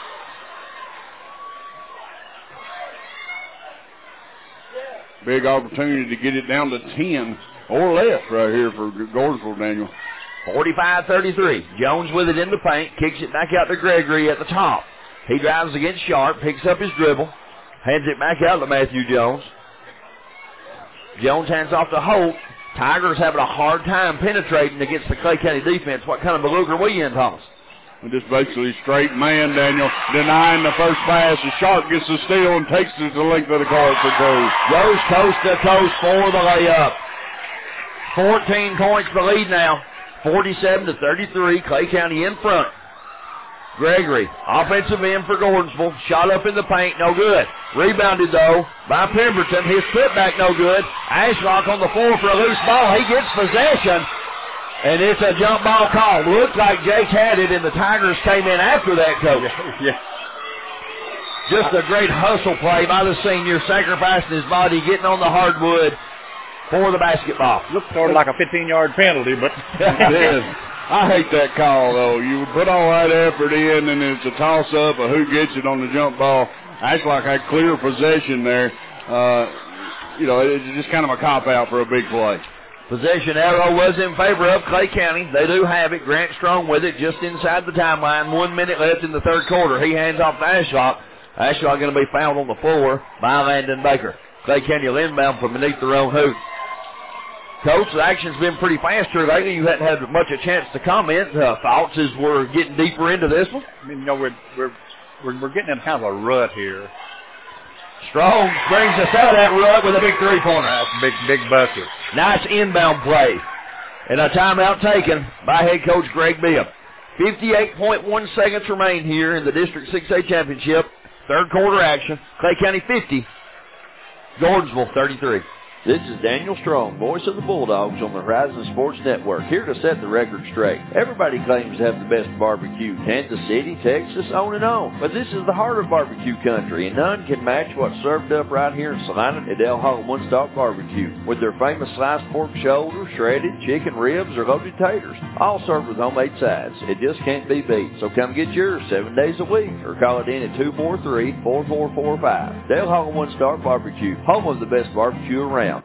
Big opportunity to get it down to 10 or less right here for Gordonsville, Daniel. 45-33. Jones with it in the paint. Kicks it back out to Gregory at the top. He drives against Sharp. Picks up his dribble. Hands it back out to Matthew Jones. Jones hands off to Holt. Tigers having a hard time penetrating against the Clay County defense. What kind of beluga are we in, Thomas? Just basically straight man, Daniel, denying the first pass. The Sharp gets the steal and takes it to the length of the court for two. Goes coast to coast for the layup. 14 points the lead now. 47-33. Clay County in front. Gregory, offensive end for Gordonsville. Shot up in the paint, no good. Rebounded, though, by Pemberton. His putback, no good. Ashlock on the floor for a loose ball. He gets possession, and it's a jump ball call. Looks like Jake had it, and the Tigers came in after that, Coach. Yeah. Just a great hustle play by the senior, sacrificing his body, getting on the hardwood for the basketball. Looks sort of like a 15-yard penalty, but it is. I hate that call, though. You put all that effort in, and it's a toss-up of who gets it on the jump ball. Ashlock had clear possession there. It's just kind of a cop-out for a big play. Possession arrow was in favor of Clay County. They do have it. Grant Strong with it just inside the timeline. 1 minute left in the third quarter. He hands off to Ashlock. Ashlock going to be fouled on the floor by Landon Baker. Clay County will inbound from beneath their own hoop. Coach, the action's been pretty fast here lately. You hadn't had much a chance to comment. Thoughts as we're getting deeper into this one? I mean, we're getting in kind of a rut here. Strong brings us out of that rut with a big three-pointer. That's a big bucket. Nice inbound play. And a timeout taken by head coach Greg Bibb. 58.1 seconds remain here in the District 6A Championship. Third quarter action. Clay County 50. Gordonsville 33. This is Daniel Strong, voice of the Bulldogs on the Horizon Sports Network, here to set the record straight. Everybody claims to have the best barbecue, Kansas City, Texas, on and on. But this is the heart of barbecue country, and none can match what's served up right here in Salina at El Hog One Stop Barbecue, with their famous sliced pork shoulder, shredded chicken ribs, or loaded taters, all served with homemade sides. It just can't be beat, so come get yours 7 days a week, or call it in at 243-4445. Del Hog One Stop Barbecue, home of the best barbecue around.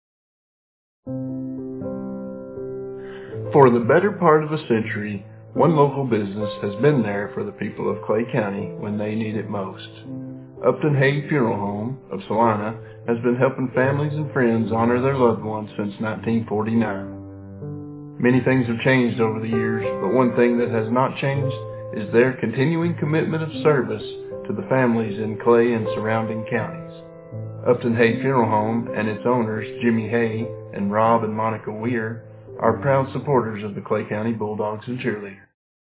For the better part of a century, one local business has been there for the people of Clay County when they need it most. Upton Hague Funeral Home of Salina has been helping families and friends honor their loved ones since 1949. Many things have changed over the years, but one thing that has not changed is their continuing commitment of service to the families in Clay and surrounding counties. Upton Hague Funeral Home and its owners, Jimmy Hay and Rob and Monica Weir, are proud supporters of the Clay County Bulldogs and Cheerleaders.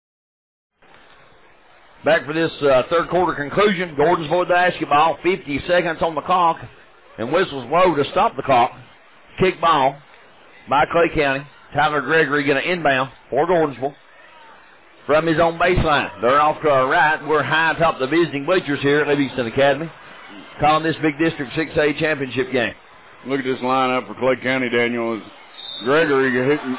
Back for this third quarter conclusion. Gordonsville with the basketball. 50 seconds on the clock. And whistles blow to stop the clock. Kick ball by Clay County. Tyler Gregory going to inbound for Gordonsville from his own baseline. They're off to our right. We're high atop the visiting bleachers here at Livingston Academy, calling this big District 6A championship game. Look at this lineup for Clay County, Daniel. Gregory hitting.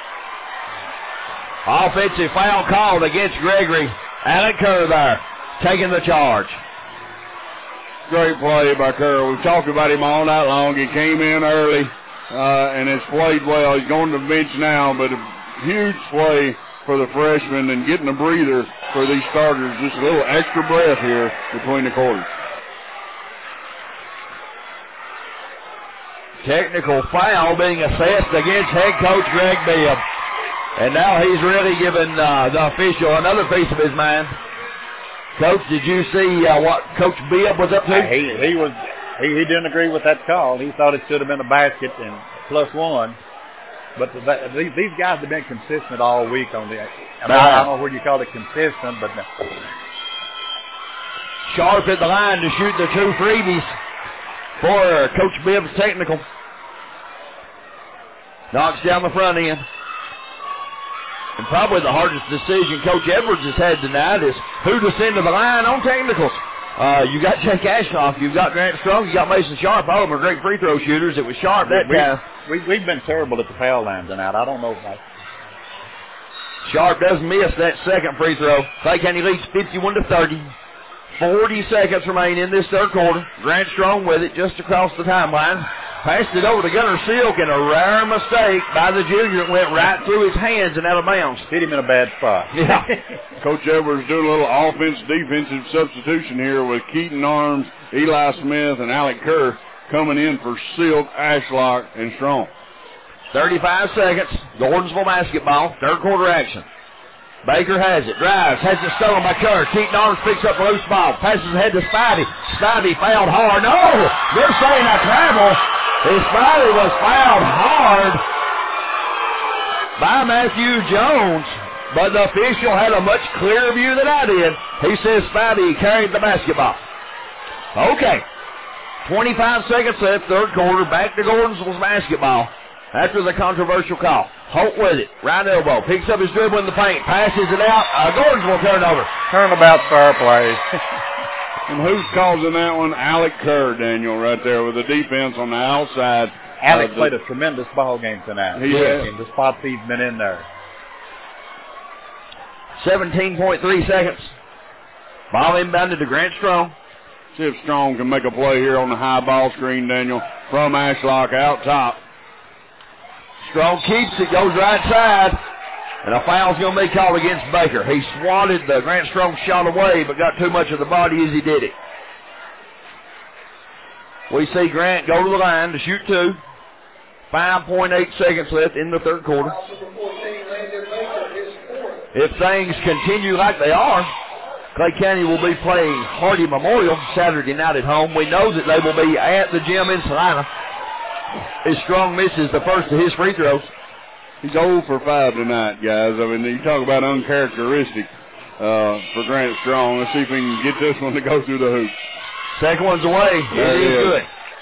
Offensive foul called against Gregory. Alec Kerr there, taking the charge. Great play by Kerr. We've talked about him all night long. He came in early and has played well. He's going to the bench now, but a huge play for the freshman and getting a breather for these starters. Just a little extra breath here between the quarters. Technical foul being assessed against head coach Greg Bibb. And now he's really given the official another piece of his mind. Coach, did you see what Coach Bibb was up to? He didn't agree with that call. He thought it should have been a basket and +1. But these guys have been consistent all week on the. I don't know what you call it consistent, but. Sharp at the line to shoot the 2 freebies for Coach Bibb's technical. Knocks down the front end. And probably the hardest decision Coach Edwards has had tonight is who to send to the line on technicals. You got Jake Ashlock, you've got Grant Strong, you got Mason Sharp. All of them are great free throw shooters. It was Sharp that time. We've been terrible at the foul line tonight. I don't know if Sharp does miss that second free throw. Clay County leads 51-30. 40 seconds remain in this third quarter. Grant Strong with it just across the timeline. Passed it over to Gunnar Silk, and a rare mistake by the junior. It went right through his hands and out of bounds. Hit him in a bad spot. Yeah. Coach Edwards doing a little offensive-defensive substitution here with Keaton Arms, Eli Smith, and Alec Kerr coming in for Silk, Ashlock, and Strong. 35 seconds. Gordonsville basketball. Third quarter action. Baker has it, drives, has it stolen by Kerr. Keaton Arms picks up a loose ball, passes ahead to Spivey. Spivey fouled hard. No! They're saying a travel. Spivey was fouled hard by Matthew Jones, but the official had a much clearer view than I did. He says Spivey carried the basketball. Okay. 25 seconds left, third quarter. Back to Gordonsville's basketball after the controversial call. Holt with it. Right elbow. Picks up his dribble in the paint. Passes it out. Gordonsville turnover. Turnabout fair play. And who's causing that one? Alec Kerr, Daniel, right there with the defense on the outside. Alec played a tremendous ball game tonight. He has. In the spots he's been in there. 17.3 seconds. Ball inbounded to Grant Strong. See if Strong can make a play here on the high ball screen, Daniel, from Ashlock out top. Strong keeps it, goes right side. And a foul's going to be called against Baker. He swatted the Grant Strong shot away, but got too much of the body as he did it. We see Grant go to the line to shoot two. 5.8 seconds left in the third quarter. If things continue like they are, Clay County will be playing Hardy Memorial Saturday night at home. We know that they will be at the gym in Salina. As Strong misses the first of his free throws. He's 0 for 5 tonight, guys. I mean, you talk about uncharacteristic for Grant Strong. Let's see if we can get this one to go through the hoop. Second one's away. It is good.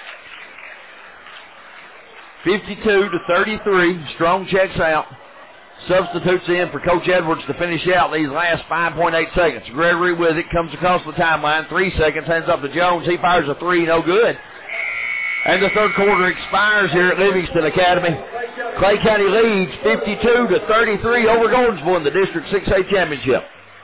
52-33. Strong checks out. Substitutes in for Coach Edwards to finish out these last 5.8 seconds. Gregory with it, comes across the timeline. 3 seconds, hands up to Jones. He fires a three, no good. And the third quarter expires here at Livingston Academy. Clay County leads 52-33 over Gordonsville in the District 6A Championship.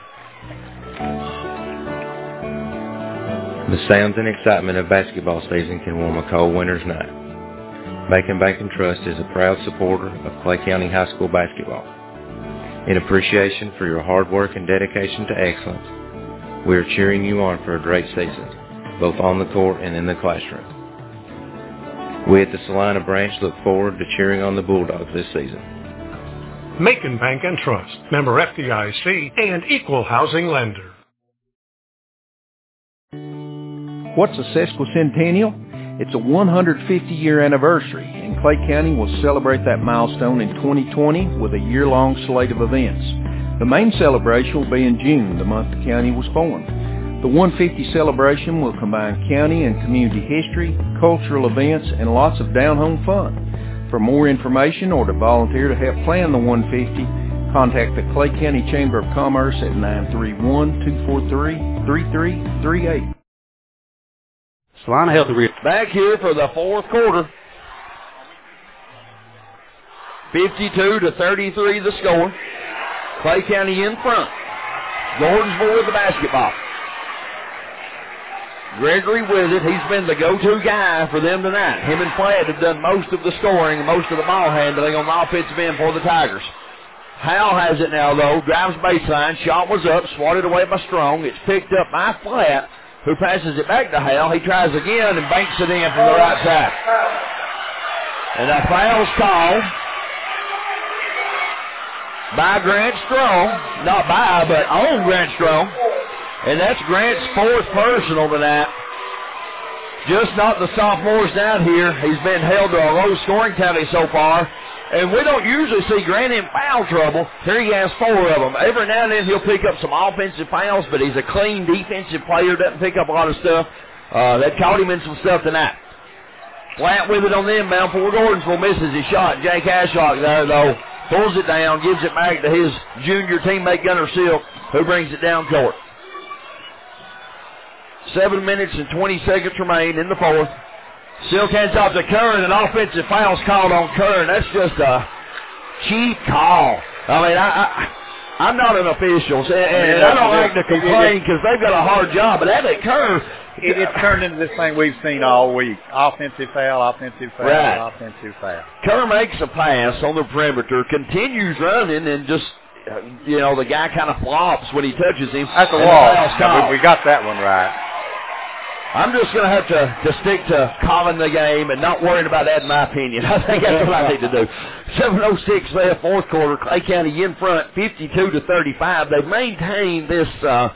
The sounds and excitement of basketball season can warm a cold winter's night. Macon Bank & Trust is a proud supporter of Clay County High School basketball. In appreciation for your hard work and dedication to excellence, we are cheering you on for a great season, both on the court and in the classroom. We at the Salina branch look forward to cheering on the Bulldogs this season. Macon Bank & Trust, member FDIC, and equal housing lender. What's a sesquicentennial? It's a 150-year anniversary, and Clay County will celebrate that milestone in 2020 with a year-long slate of events. The main celebration will be in June, the month the county was formed. The 150 celebration will combine county and community history, cultural events, and lots of down-home fun. For more information or to volunteer to help plan the 150, contact the Clay County Chamber of Commerce at 931-243-3338. Salina Health and Rehabilitation. Back here for the fourth quarter. 52-33 the score. Clay County in front. Gordonsville with the basketball. Gregory with it. He's been the go-to guy for them tonight. Him and Platt have done most of the scoring and most of the ball handling on the offensive end for the Tigers. Howell has it now, though. Drives baseline. Shot was up. Swatted away by Strong. It's picked up by Platt, who passes it back to Howell. He tries again and banks it in from the right side. And a foul's called by Grant Strong. Not by, but on Grant Strong. And that's Grant's fourth personal tonight. Just not the sophomores down here. He's been held to a low scoring tally so far. And we don't usually see Grant in foul trouble. Here he has 4 of them. Every now and then he'll pick up some offensive fouls, but he's a clean defensive player, doesn't pick up a lot of stuff. That caught him in some stuff tonight. Flat with it on the inbound. For Gordonsville misses his shot. Jake Ashlock there, though, pulls it down, gives it back to his junior teammate Gunnar Silk, who brings it down court. 7 minutes and 20 seconds remain in the fourth. Silk hands off to Kern, and offensive foul's called on Kern. That's just a cheap call. I mean, I'm not an official, and I don't like to complain because they've got a hard job, but that Kern... It turned into this thing we've seen all week. Offensive foul, offensive foul, right. Offensive foul. Kern makes a pass on the perimeter, continues running, and just, the guy kind of flops when he touches him. That's a wall. We got that one right. I'm just going to have to stick to calling the game and not worrying about that in my opinion. I think that's what I need to do. 7:06 left, fourth quarter. Clay County in front, 52-35. They've maintained this,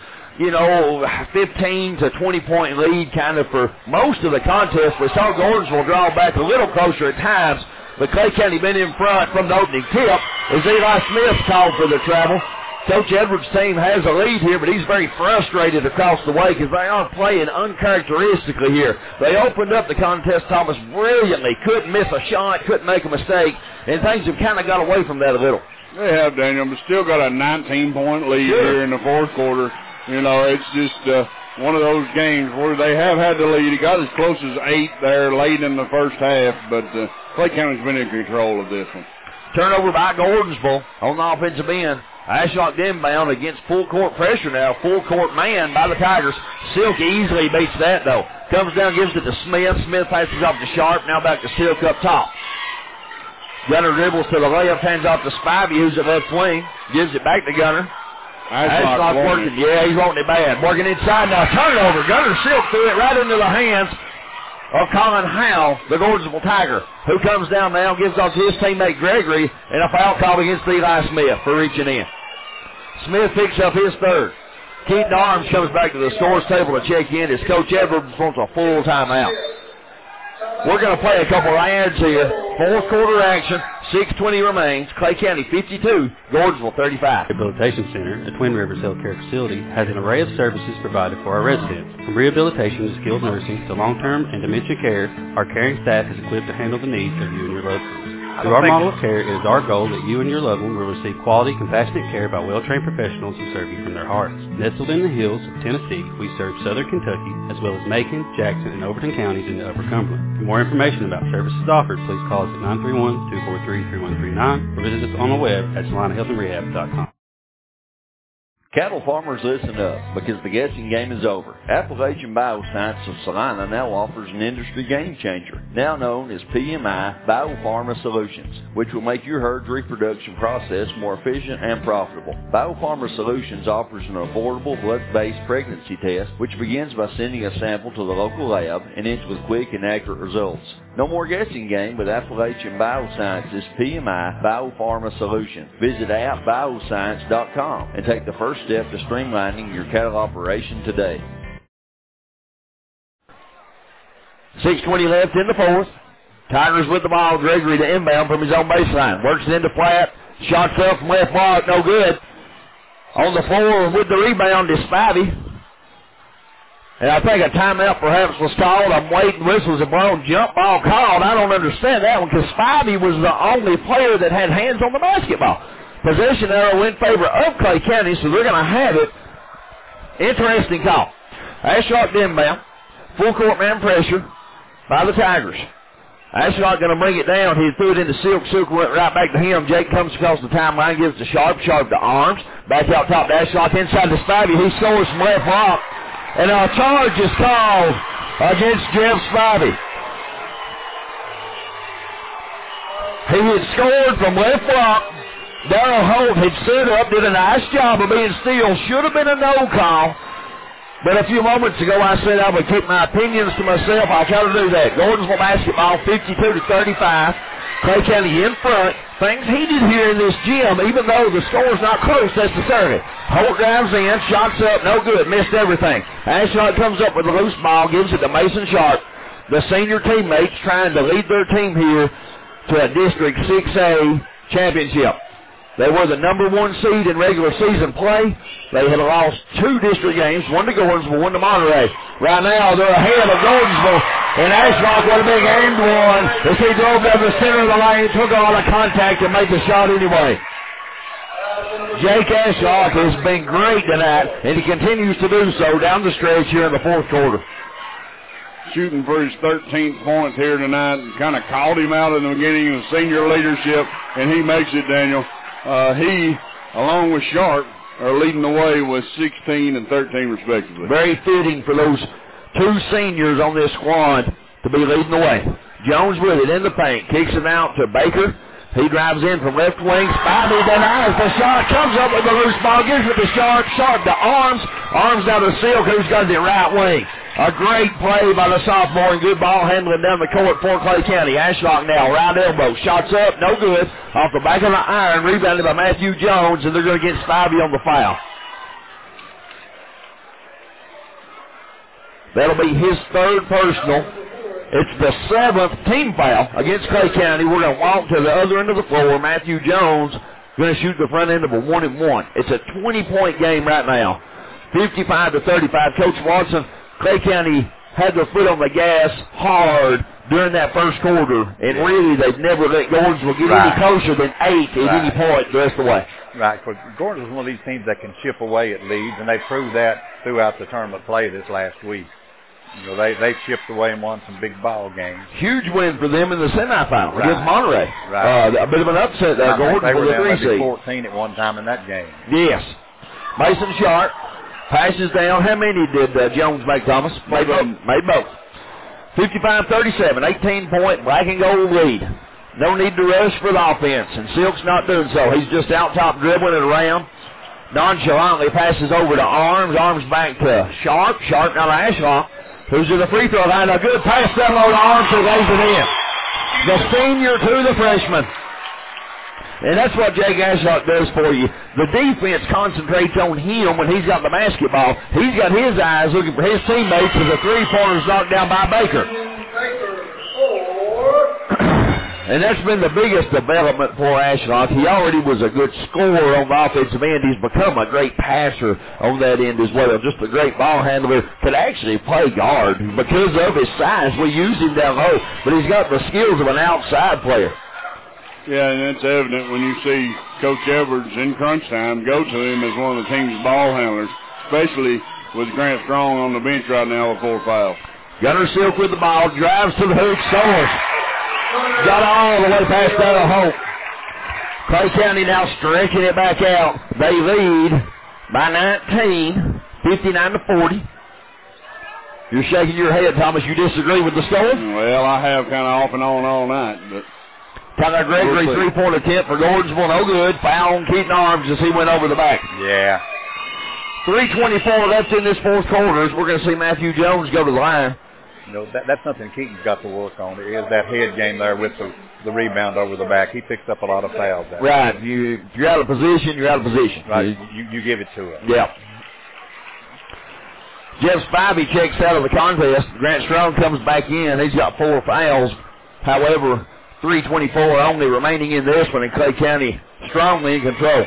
15 to 20 point lead kind of for most of the contest. We saw Gordonsville draw back a little closer at times, but Clay County been in front from the opening tip as Eli Smith called for the travel. Coach Edwards' team has a lead here, but he's very frustrated across the way because they are playing uncharacteristically here. They opened up the contest, Thomas, brilliantly. Couldn't miss a shot, couldn't make a mistake, and things have kind of got away from that a little. They have, Daniel, but still got a 19-point lead here in the fourth quarter. It's just one of those games where they have had the lead. It got as close as 8 there late in the first half, but Clay County's been in control of this one. Turnover by Gordonsville on the offensive end. Ashlock inbound against full court pressure now. Full court man by the Tigers. Silk easily beats that, though. Comes down, gives it to Smith. Smith passes off to Sharp. Now back to Silk up top. Gunner dribbles to the left, hands off to Spivey, who's at left wing. Gives it back to Gunner. Ashlock working. Yeah, he's wanting it bad. Working inside now. Turnover. Gunner silked through it right into the hands of Colin Howe, the Gordonsville Tiger, who comes down now, gives off to his teammate Gregory, and a foul call against Eli Smith for reaching in. Smith picks up his third. Keaton Arms comes back to the scores table to check in as Coach Edwards wants a full timeout. We're going to play a couple of ads here. Fourth quarter action, 6:20 remains. Clay County 52, Gordonsville 35. Rehabilitation Center, a Twin Rivers Healthcare facility, has an array of services provided for our residents. From rehabilitation to skilled nursing to long-term and dementia care, our caring staff is equipped to handle the needs of you and your loved ones. Through our model of care, it is our goal that you and your loved one will receive quality, compassionate care by well-trained professionals who serve you from their hearts. Nestled in the hills of Tennessee, we serve southern Kentucky, as well as Macon, Jackson, and Overton counties in the Upper Cumberland. For more information about services offered, please call us at 931-243-3139 or visit us on the web at SalinaHealthAndRehab.com. Cattle farmers, listen up, because the guessing game is over. Appalachian Bioscience of Salina now offers an industry game changer, now known as PMI Biopharma Solutions, which will make your herd's reproduction process more efficient and profitable. Biopharma Solutions offers an affordable blood-based pregnancy test, which begins by sending a sample to the local lab and ends with quick and accurate results. No more guessing game with Appalachian Bioscience's PMI Biopharma Solutions. Visit appbioscience.com and take the first step to streamlining your cattle operation today. 6:20 left in the fourth. Tigers with the ball. Gregory to inbound from his own baseline. Works it into flat. Shots up from left block. No good. On the floor with the rebound is Spivey. And I think a timeout perhaps was called. I'm waiting. Whistles a blown. Jump ball called. I don't understand that one because Spivey was the only player that had hands on the basketball. Possession arrow in favor of Clay County, so they're going to have it. Interesting call. Ashlock inbound. Full court man pressure by the Tigers. Ashlock going to bring it down. He threw it into Silk. Silk went right back to him. Jake comes across the timeline, gives it to Sharp. Sharp to Arms. Back out top to Ashlock inside to Spivey. He scores from left block. And a charge is called against Jeff Spivey. He had scored from left block. Darrell Holt had set up, did a nice job of being still. Should have been a no call. But a few moments ago I said I would keep my opinions to myself. I'll try to do that. Gordonsville basketball 52-35. Clay County in front. Things heated here in this gym, even though the score's not close necessarily. Holt drives in, shots up, no good, missed everything. Ashlock comes up with a loose ball, gives it to Mason Sharp. The senior teammates trying to lead their team here to a District 6A championship. They were the number one seed in regular season play. They had lost 2 district games, one to Gordonsville, one to Monterey. Right now, they're ahead of Gordonsville. And Ashlock with a big aimed one as he drove down the center of the lane, took a lot of contact and made the shot anyway. Jake Ashlock has been great tonight, and he continues to do so down the stretch here in the fourth quarter. Shooting for his 13th point here tonight. Kind of called him out in the beginning of senior leadership, and he makes it, Daniel. He, along with Sharp, are leading the way with 16 and 13 respectively. Very fitting for those 2 seniors on this squad to be leading the way. Jones with it in the paint. Kicks it out to Baker. He drives in from left wing. Spivey denies the shot. Comes up with the loose ball. Gives it to Sharp. Sharp to Arms. Arms down to Silk, who's got the right wing. A great play by the sophomore and good ball handling down the court for Clay County. Ashlock now, right elbow. Shots up, no good. Off the back of the iron, rebounded by Matthew Jones, and they're going to get Spivey on the foul. That'll be his 3rd personal. It's the 7th team foul against Clay County. We're going to walk to the other end of the floor. Matthew Jones going to shoot the front end of a 1-and-1. It's a 20-point game right now. 55-35. Coach Watson, Clay County had their foot on the gas hard during that first quarter, and really they've never let Gordonsville get any closer than 8 at any point the rest of the way. Right, because Gordonsville's one of these teams that can chip away at leads, and they proved that throughout the tournament play this last week. You know, they chipped away and won some big ball games. Huge win for them in the semifinal against Monterey. Right. A bit of an upset there. Gordonsville they were the 3 seed. 14 at one time in that game. Yes. Mason Sharp passes down. How many did Jones make, Thomas? Made both. 55-37, 18-point black and gold lead. No need to rush for the offense, and Silk's not doing so. He's just out top dribbling it around. Nonchalantly passes over to Arms. Arms back to Sharp. Sharp now to Ashlock, who's at the free throw line. A good pass down low to Arms, who lays it in. The senior to the freshman. And that's what Jake Ashlock does for you. The defense concentrates on him when he's got the basketball. He's got his eyes looking for his teammates as the three-pointer's knocked down by Baker. And that's been the biggest development for Ashlock. He already was a good scorer on the offensive end. He's become a great passer on that end as well. Just a great ball handler. Could actually play guard. Because of his size, we use him down low. But he's got the skills of an outside player. Yeah, and that's evident when you see Coach Edwards in crunch time go to him as one of the team's ball handlers, especially with Grant Strong on the bench right now with 4 fouls. Gunner Silk with the ball, drives to the hoop, scores. Got all the way past that Hope. Clay County now stretching it back out. They lead by 19, 59-40. You're shaking your head, Thomas. You disagree with the score? Well, I have kind of off and on all night, but... Tyler Gregory, three-point attempt for Gordonsville, no good. Foul on Keaton Arms as he went over the back. Yeah. 3:24 left in this fourth quarter. We're going to see Matthew Jones go to the line. You know, that's something Keaton's got to work on. It is that head game there with the rebound over the back. He picks up a lot of fouls. Right. You're out of position, you're out of position. Right. You give it to him. Yeah. Jeff Spivey checks out of the contest. Grant Strong comes back in. He's got 4 fouls. However, 3:24 only remaining in this one, and Clay County strongly in control.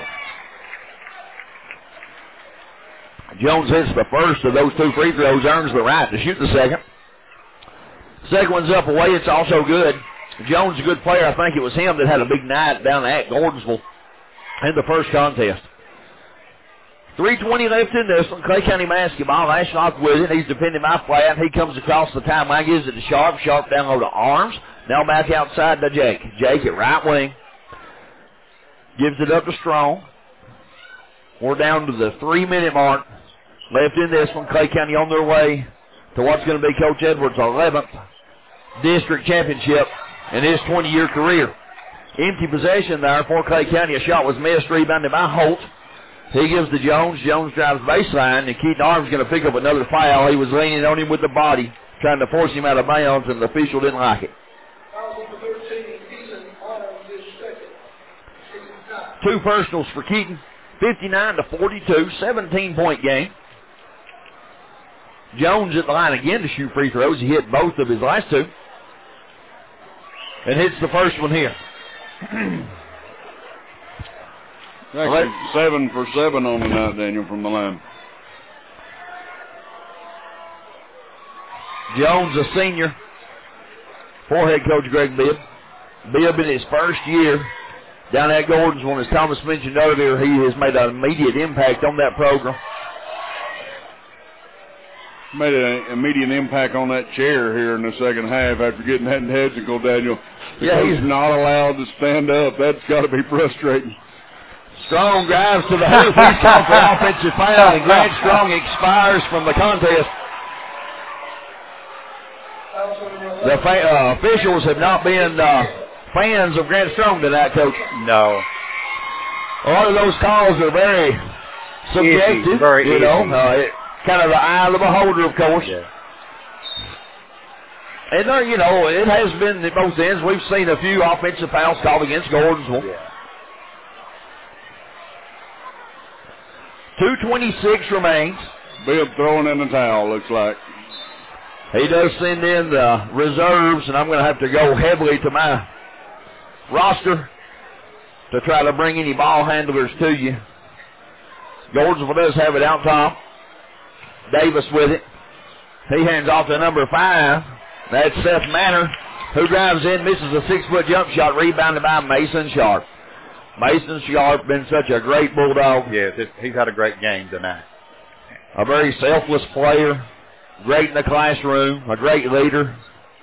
Jones hits the first of those 2 free throws, earns the right to shoot the second. Second one's up away. It's also good. Jones is a good player. I think it was him that had a big night down at Gordonsville in the first contest. 3:20 left in this one. Clay County basketball. Ashlock with it. He's defending by flat. He comes across the timeline, gives it to Sharp. Sharp down low to Arms. Now back outside to Jake. Jake at right wing. Gives it up to Strong. We're down to the 3-minute mark. Left in this one. Clay County on their way to what's going to be Coach Edwards' 11th district championship in his 20-year career. Empty possession there for Clay County. A shot was missed, rebounded by Holt. He gives to Jones. Jones drives baseline, and Keaton Arms going to pick up another foul. He was leaning on him with the body, trying to force him out of bounds, and the official didn't like it. 2 personals for Keaton. 59-42, 17-point game. Jones at the line again to shoot free throws. He hit both of his last 2. And hits the first one here. Actually, 7 for 7 on the night, Daniel, from the line. Jones, a senior, for head coach Greg Bibb. Bibb in his first year down at Gordonsville, as Thomas mentioned earlier, he has made an immediate impact on that program. Made an immediate impact on that chair here in the second half after getting that headsicle, Daniel. Yeah, he's not allowed to stand up. That's got to be frustrating. Strong drives to the hoop. He's called for offensive foul, and Grant Strong expires from the contest. The officials have not been fans of Grant Strong tonight, Coach. No. A lot of those calls are very subjective. Very easy. Kind of the eye of the beholder, of course. Yeah. And there, it has been at both ends. We've seen a few offensive fouls called against Gordonsville. Yeah. 2:26 remains. Bibb throwing in the towel, looks like. He does send in the reserves, and I'm going to have to go heavily to my roster to try to bring any ball handlers to you. Gordonsville does have it out top. Davis with it. He hands off to number 5. That's Seth Manor, who drives in, misses a 6-foot jump shot, rebounded by Mason Sharp. Mason Sharp been such a great Bulldog. Yes, he's had a great game tonight. A very selfless player, great in the classroom, a great leader.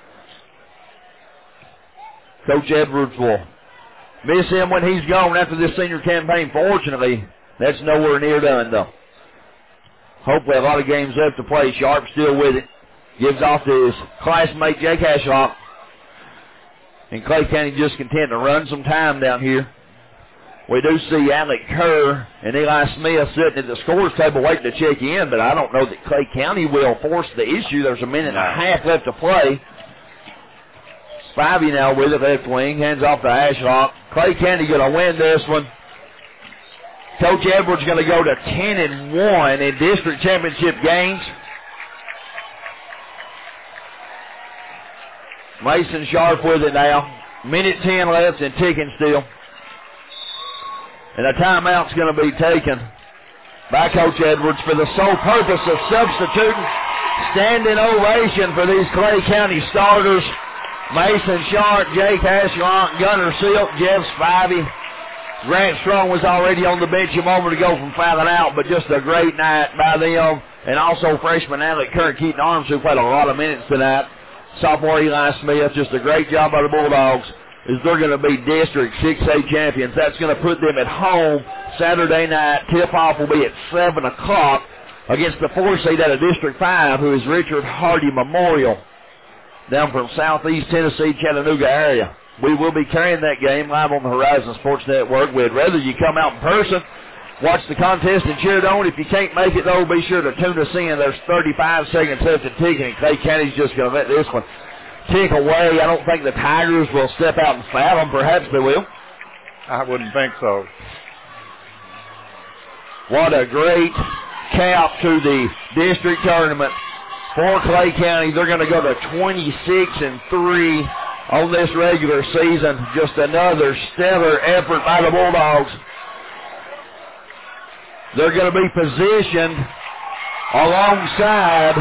Coach Edwards will miss him when he's gone after this senior campaign. Fortunately, that's nowhere near done, though. Hopefully a lot of games left to play. Sharp still with it. Gives off to his classmate, Jake Ashlock. And Clay County just content to run some time down here. We do see Alec Kerr and Eli Smith sitting at the scores table waiting to check in, but I don't know that Clay County will force the issue. There's a minute and a half left to play. Spivey now with it, left wing, hands off to Ashlock. Clay County going to win this one. Coach Edwards going to go to 10-1 in district championship games. Mason Sharp with it now. Minute 10 left and ticking still. And a timeout's going to be taken by Coach Edwards for the sole purpose of substituting. Standing ovation for these Clay County starters. Mason Sharp, Jake Ashlock, Gunner Silk, Jeff Spivey. Grant Strong was already on the bench a moment ago from fouling out, but just a great night by them. And also freshman Alec Kerr and Keaton Arms, who played a lot of minutes tonight. Sophomore Eli Smith, just a great job by the Bulldogs, as they're going to be District 6A champions. That's going to put them at home Saturday night. Tip-off will be at 7 o'clock against the 4 seed out of District 5, who is Richard Hardy Memorial, down from southeast Tennessee, Chattanooga area. We will be carrying that game live on the Horizon Sports Network. We'd rather you come out in person, watch the contest, and cheer it on. If you can't make it, though, be sure to tune us in. There's 35 seconds left to tick, and Clay County's just going to let this one tick away. I don't think the Tigers will step out and foul them. Perhaps they will. I wouldn't think so. What a great cap to the district tournament for Clay County. They're going to go to 26-3 on this regular season. Just another stellar effort by the Bulldogs. They're going to be positioned alongside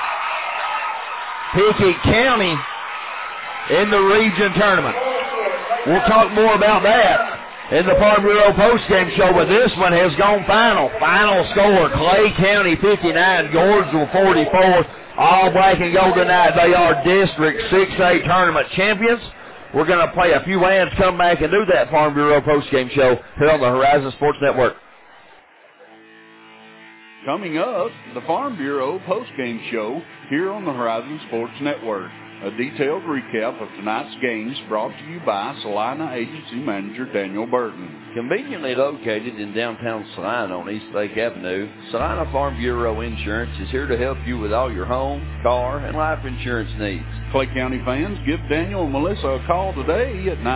Pickett County in the region tournament. We'll talk more about that in the Farm Bureau postgame show, but this one has gone final. Final score, Clay County 59, Gordonsville 44. All black and gold tonight. They are District 6A tournament champions. We're going to play a few ads, come back and do that Farm Bureau postgame show here on the Horizon Sports Network. Coming up, the Farm Bureau postgame show here on the Horizon Sports Network. A detailed recap of tonight's games brought to you by Salina Agency Manager Daniel Burton. Conveniently located in downtown Salina on East Lake Avenue, Salina Farm Bureau Insurance is here to help you with all your home, car, and life insurance needs. Clay County fans, give Daniel and Melissa a call today at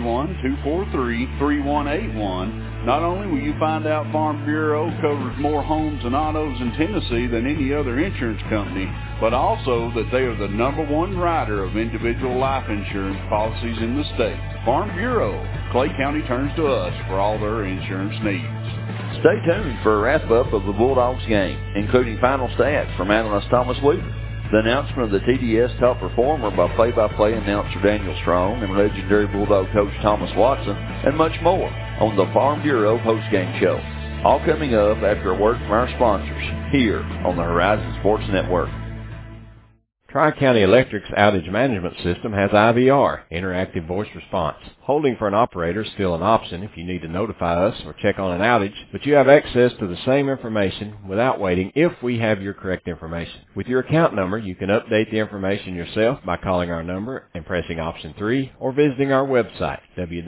931-243-3181. Not only will you find out Farm Bureau covers more homes and autos in Tennessee than any other insurance company, but also that they are the #1 writer of individual life insurance policies in the state. Farm Bureau, Clay County turns to us for all their insurance needs. Stay tuned for a wrap-up of the Bulldogs game, including final stats from analyst Thomas Weaver, the announcement of the TDS top performer by play-by-play announcer Daniel Strong and legendary Bulldog coach Thomas Watson, and much more on the Farm Bureau postgame show. All coming up after a word from our sponsors here on the Horizon Sports Network. Tri-County Electric's outage management system has IVR, interactive voice response. Holding for an operator is still an option if you need to notify us or check on an outage, but you have access to the same information without waiting if we have your correct information. With your account number, you can update the information yourself by calling our number and pressing option 3 or visiting our website,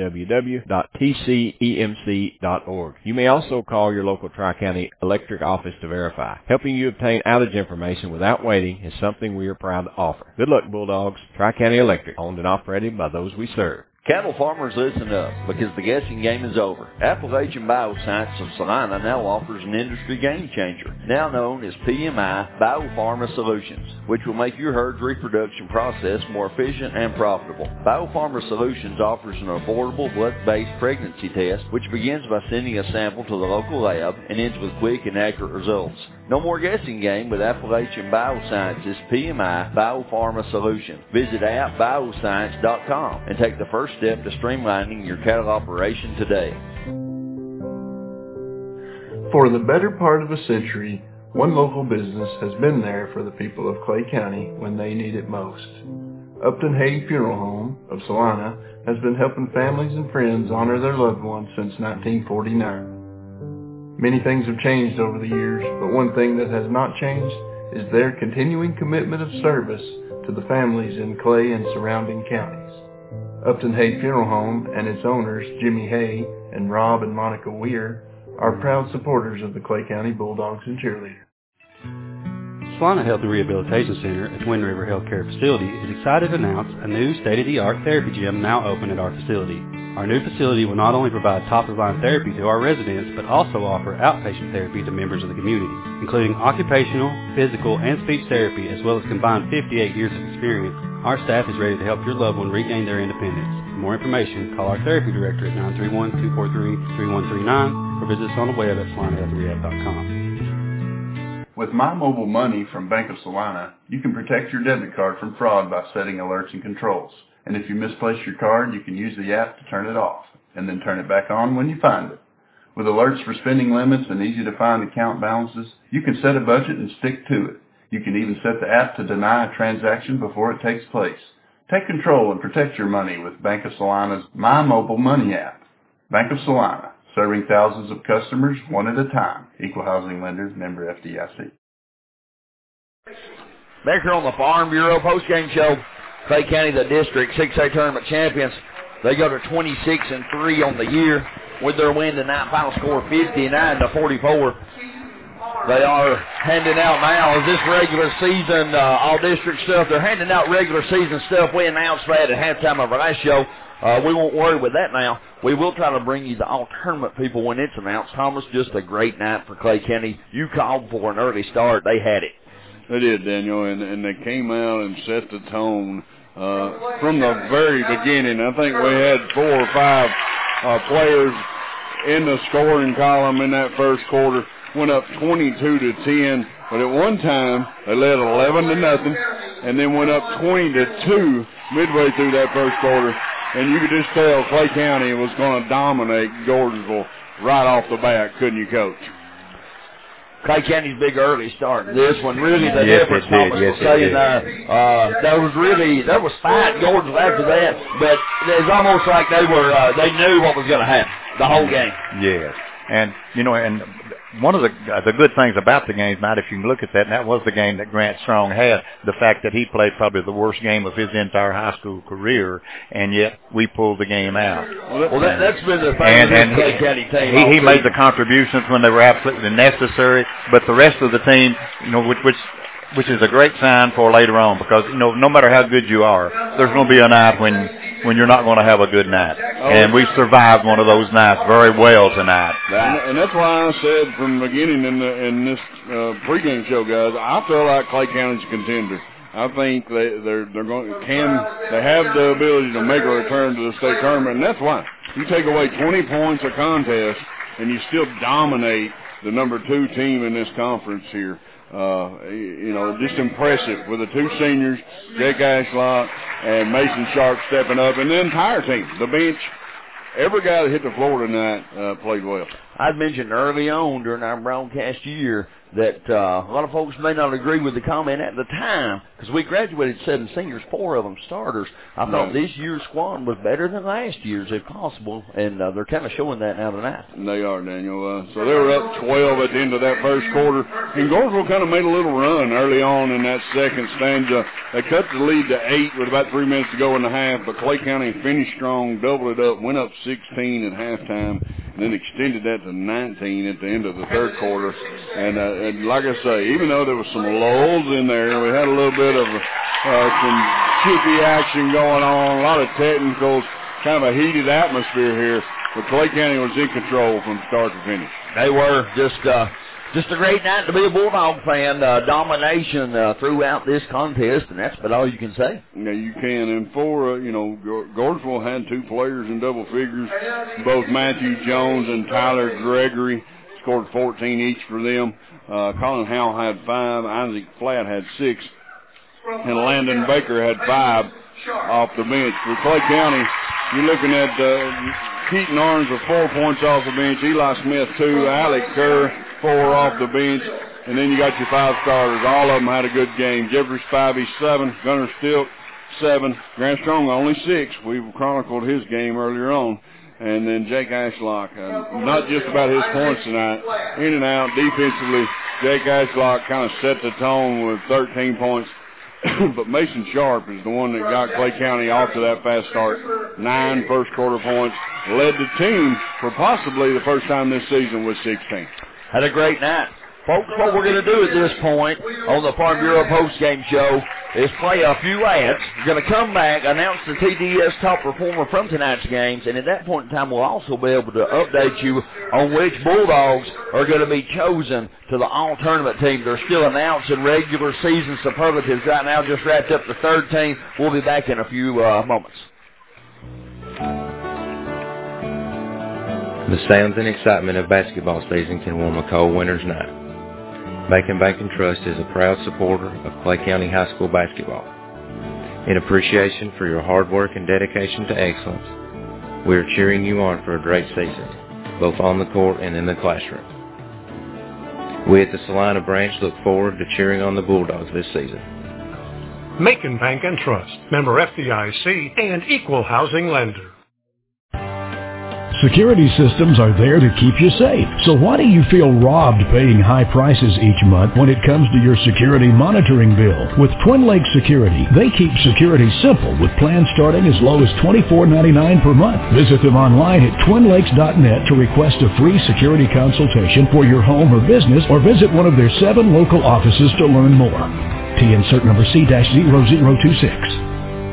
www.tcemc.org. You may also call your local Tri-County Electric office to verify. Helping you obtain outage information without waiting is something we are proud to offer. Good luck, Bulldogs. Tri-County Electric, owned and operated by those we serve. Cattle farmers, listen up, because the guessing game is over. Appalachian Bioscience of Salina now offers an industry game changer, now known as PMI Biopharma Solutions, which will make your herd's reproduction process more efficient and profitable. Biopharma Solutions offers an affordable blood-based pregnancy test, which begins by sending a sample to the local lab and ends with quick and accurate results. No more guessing game with Appalachian Bioscience's PMI Biopharma Solution. Visit appbioscience.com and take the first step to streamlining your cattle operation today. For the better part of a century, one local business has been there for the people of Clay County when they need it most. Upton Haig Funeral Home of Salina has been helping families and friends honor their loved ones since 1949. Many things have changed over the years, but one thing that has not changed is their continuing commitment of service to the families in Clay and surrounding counties. Upton Hay Funeral Home and its owners, Jimmy Hay and Rob and Monica Weir, are proud supporters of the Clay County Bulldogs and Cheerleaders. Salina Health and Rehabilitation Center at Twin River Healthcare Facility is excited to announce a new state-of-the-art therapy gym now open at our facility. Our new facility will not only provide top-of-the-line therapy to our residents, but also offer outpatient therapy to members of the community, including occupational, physical, and speech therapy, as well as combined 58 years of experience. Our staff is ready to help your loved one regain their independence. For more information, call our therapy director at 931-243-3139 or visit us on the web at salinahealthrehab.com. With My Mobile Money from Bank of Salina, you can protect your debit card from fraud by setting alerts and controls. And if you misplace your card, you can use the app to turn it off, and then turn it back on when you find it. With alerts for spending limits and easy-to-find account balances, you can set a budget and stick to it. You can even set the app to deny a transaction before it takes place. Take control and protect your money with Bank of Salina's My Mobile Money app. Bank of Salina, serving thousands of customers one at a time. Equal housing lender, member FDIC. Back here on the Farm Bureau postgame show, Clay County, the district 6A tournament champions. They go to 26-3 on the year with their win tonight. Final score 59-44. They are handing out now, is this regular season all-district stuff. They're handing out regular season stuff. We announced that at halftime of our last show. We won't worry with that now. We will try to bring you the all-tournament people when it's announced. Thomas, just a great night for Clay County. You called for an early start. They had it. They did, Daniel, and they came out and set the tone from the very beginning. I think we had 4 or 5 players in the scoring column in that first quarter. Went up 22-10, but at one time they led 11-0, and then went up 20-2 midway through that first quarter. And you could just tell Clay County was going to dominate Gordonsville right off the bat, couldn't you, Coach? Clay County's big early start. This one really the difference. Thomas was saying there was fight Gordonsville after that, but it's almost like they knew what was going to happen the whole game. Yes, and and one of the good things about the game tonight, if you can look at that, and that was the game that Grant Strong had, the fact that he played probably the worst game of his entire high school career, and yet we pulled the game out. Well, that's been the thing with Clay County team. He made the contributions when they were absolutely necessary, but the rest of the team, which is a great sign for later on, because no matter how good you are, there's going to be a night when you're not going to have a good night, and we survived one of those nights very well tonight. And that's why I said from the beginning in this pregame show, guys, I feel like Clay County's a contender. I think they have the ability to make a return to the state tournament, and that's why you take away 20 points a contest and you still dominate the number 2 team in this conference here. Just impressive with the 2 seniors, Jake Ashlock and Mason Sharp stepping up, and the entire team, the bench, every guy that hit the floor tonight played well. I'd mentioned early on during our broadcast year that a lot of folks may not agree with the comment at the time, because we graduated 7 seniors, 4 of them starters. I thought this year's squad was better than last year's, if possible, and they're kind of showing that now tonight. They are, Daniel. So they were up 12 at the end of that first quarter, and Gordonsville kind of made a little run early on in that second stanza. They cut the lead to 8 with about 3 minutes to go in the half, but Clay County finished strong, doubled it up, went up 16 at halftime, and then extended that to 19 at the end of the third quarter. And like I say, even though there was some lulls in there, we had a little bit of some chippy action going on, a lot of technicals, kind of a heated atmosphere here. But Clay County was in control from start to finish. They were just a great night to be a Bulldog fan. Domination throughout this contest, and that's about all you can say. Yeah, you can. And for, Gordonsville had 2 players in double figures. Both Matthew Jones and Tyler Gregory scored 14 each for them. Colin Howell had 5. Isaac Flatt had 6. And Landon Baker had 5 off the bench. For Clay County, you're looking at Keaton Arns with 4 points off the bench. Eli Smith, 2. Alec Kerr, 4 off the bench. And then you got your 5 starters. All of them had a good game. Jeffrey Spivey, 7. Gunnar Stilt, 7. Grant Strong, only 6. We chronicled his game earlier on. And then Jake Ashlock, not just about his points tonight. In and out defensively, Jake Ashlock kind of set the tone with 13 points. but Mason Sharp is the one that got Clay County off to that fast start. 9 first-quarter points, led the team for possibly the first time this season with 16. Had a great night. Folks, what we're going to do at this point on the Farm Bureau postgame show is play a few ads. We're going to come back, announce the TDS top performer from tonight's games, and at that point in time, we'll also be able to update you on which Bulldogs are going to be chosen to the all-tournament team. They're still announcing regular season superlatives right now, just wrapped up the third team. We'll be back in a few moments. The sounds and excitement of basketball season can warm a cold winter's night. Macon Bank & Trust is a proud supporter of Clay County High School basketball. In appreciation for your hard work and dedication to excellence, we are cheering you on for a great season, both on the court and in the classroom. We at the Salina branch look forward to cheering on the Bulldogs this season. Macon Bank & Trust, member FDIC, and equal housing lender. Security systems are there to keep you safe. So why do you feel robbed paying high prices each month when it comes to your security monitoring bill? With Twin Lakes Security, they keep security simple with plans starting as low as $24.99 per month. Visit them online at twinlakes.net to request a free security consultation for your home or business, or visit one of their 7 local offices to learn more. TN cert number C-0026.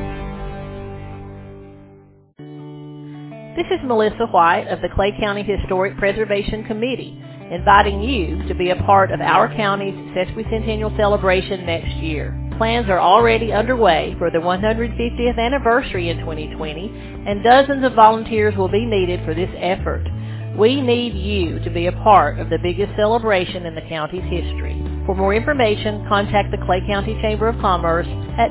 This is Melissa White of the Clay County Historic Preservation Committee, inviting you to be a part of our county's sesquicentennial celebration next year. Plans are already underway for the 150th anniversary in 2020, and dozens of volunteers will be needed for this effort. We need you to be a part of the biggest celebration in the county's history. For more information, contact the Clay County Chamber of Commerce at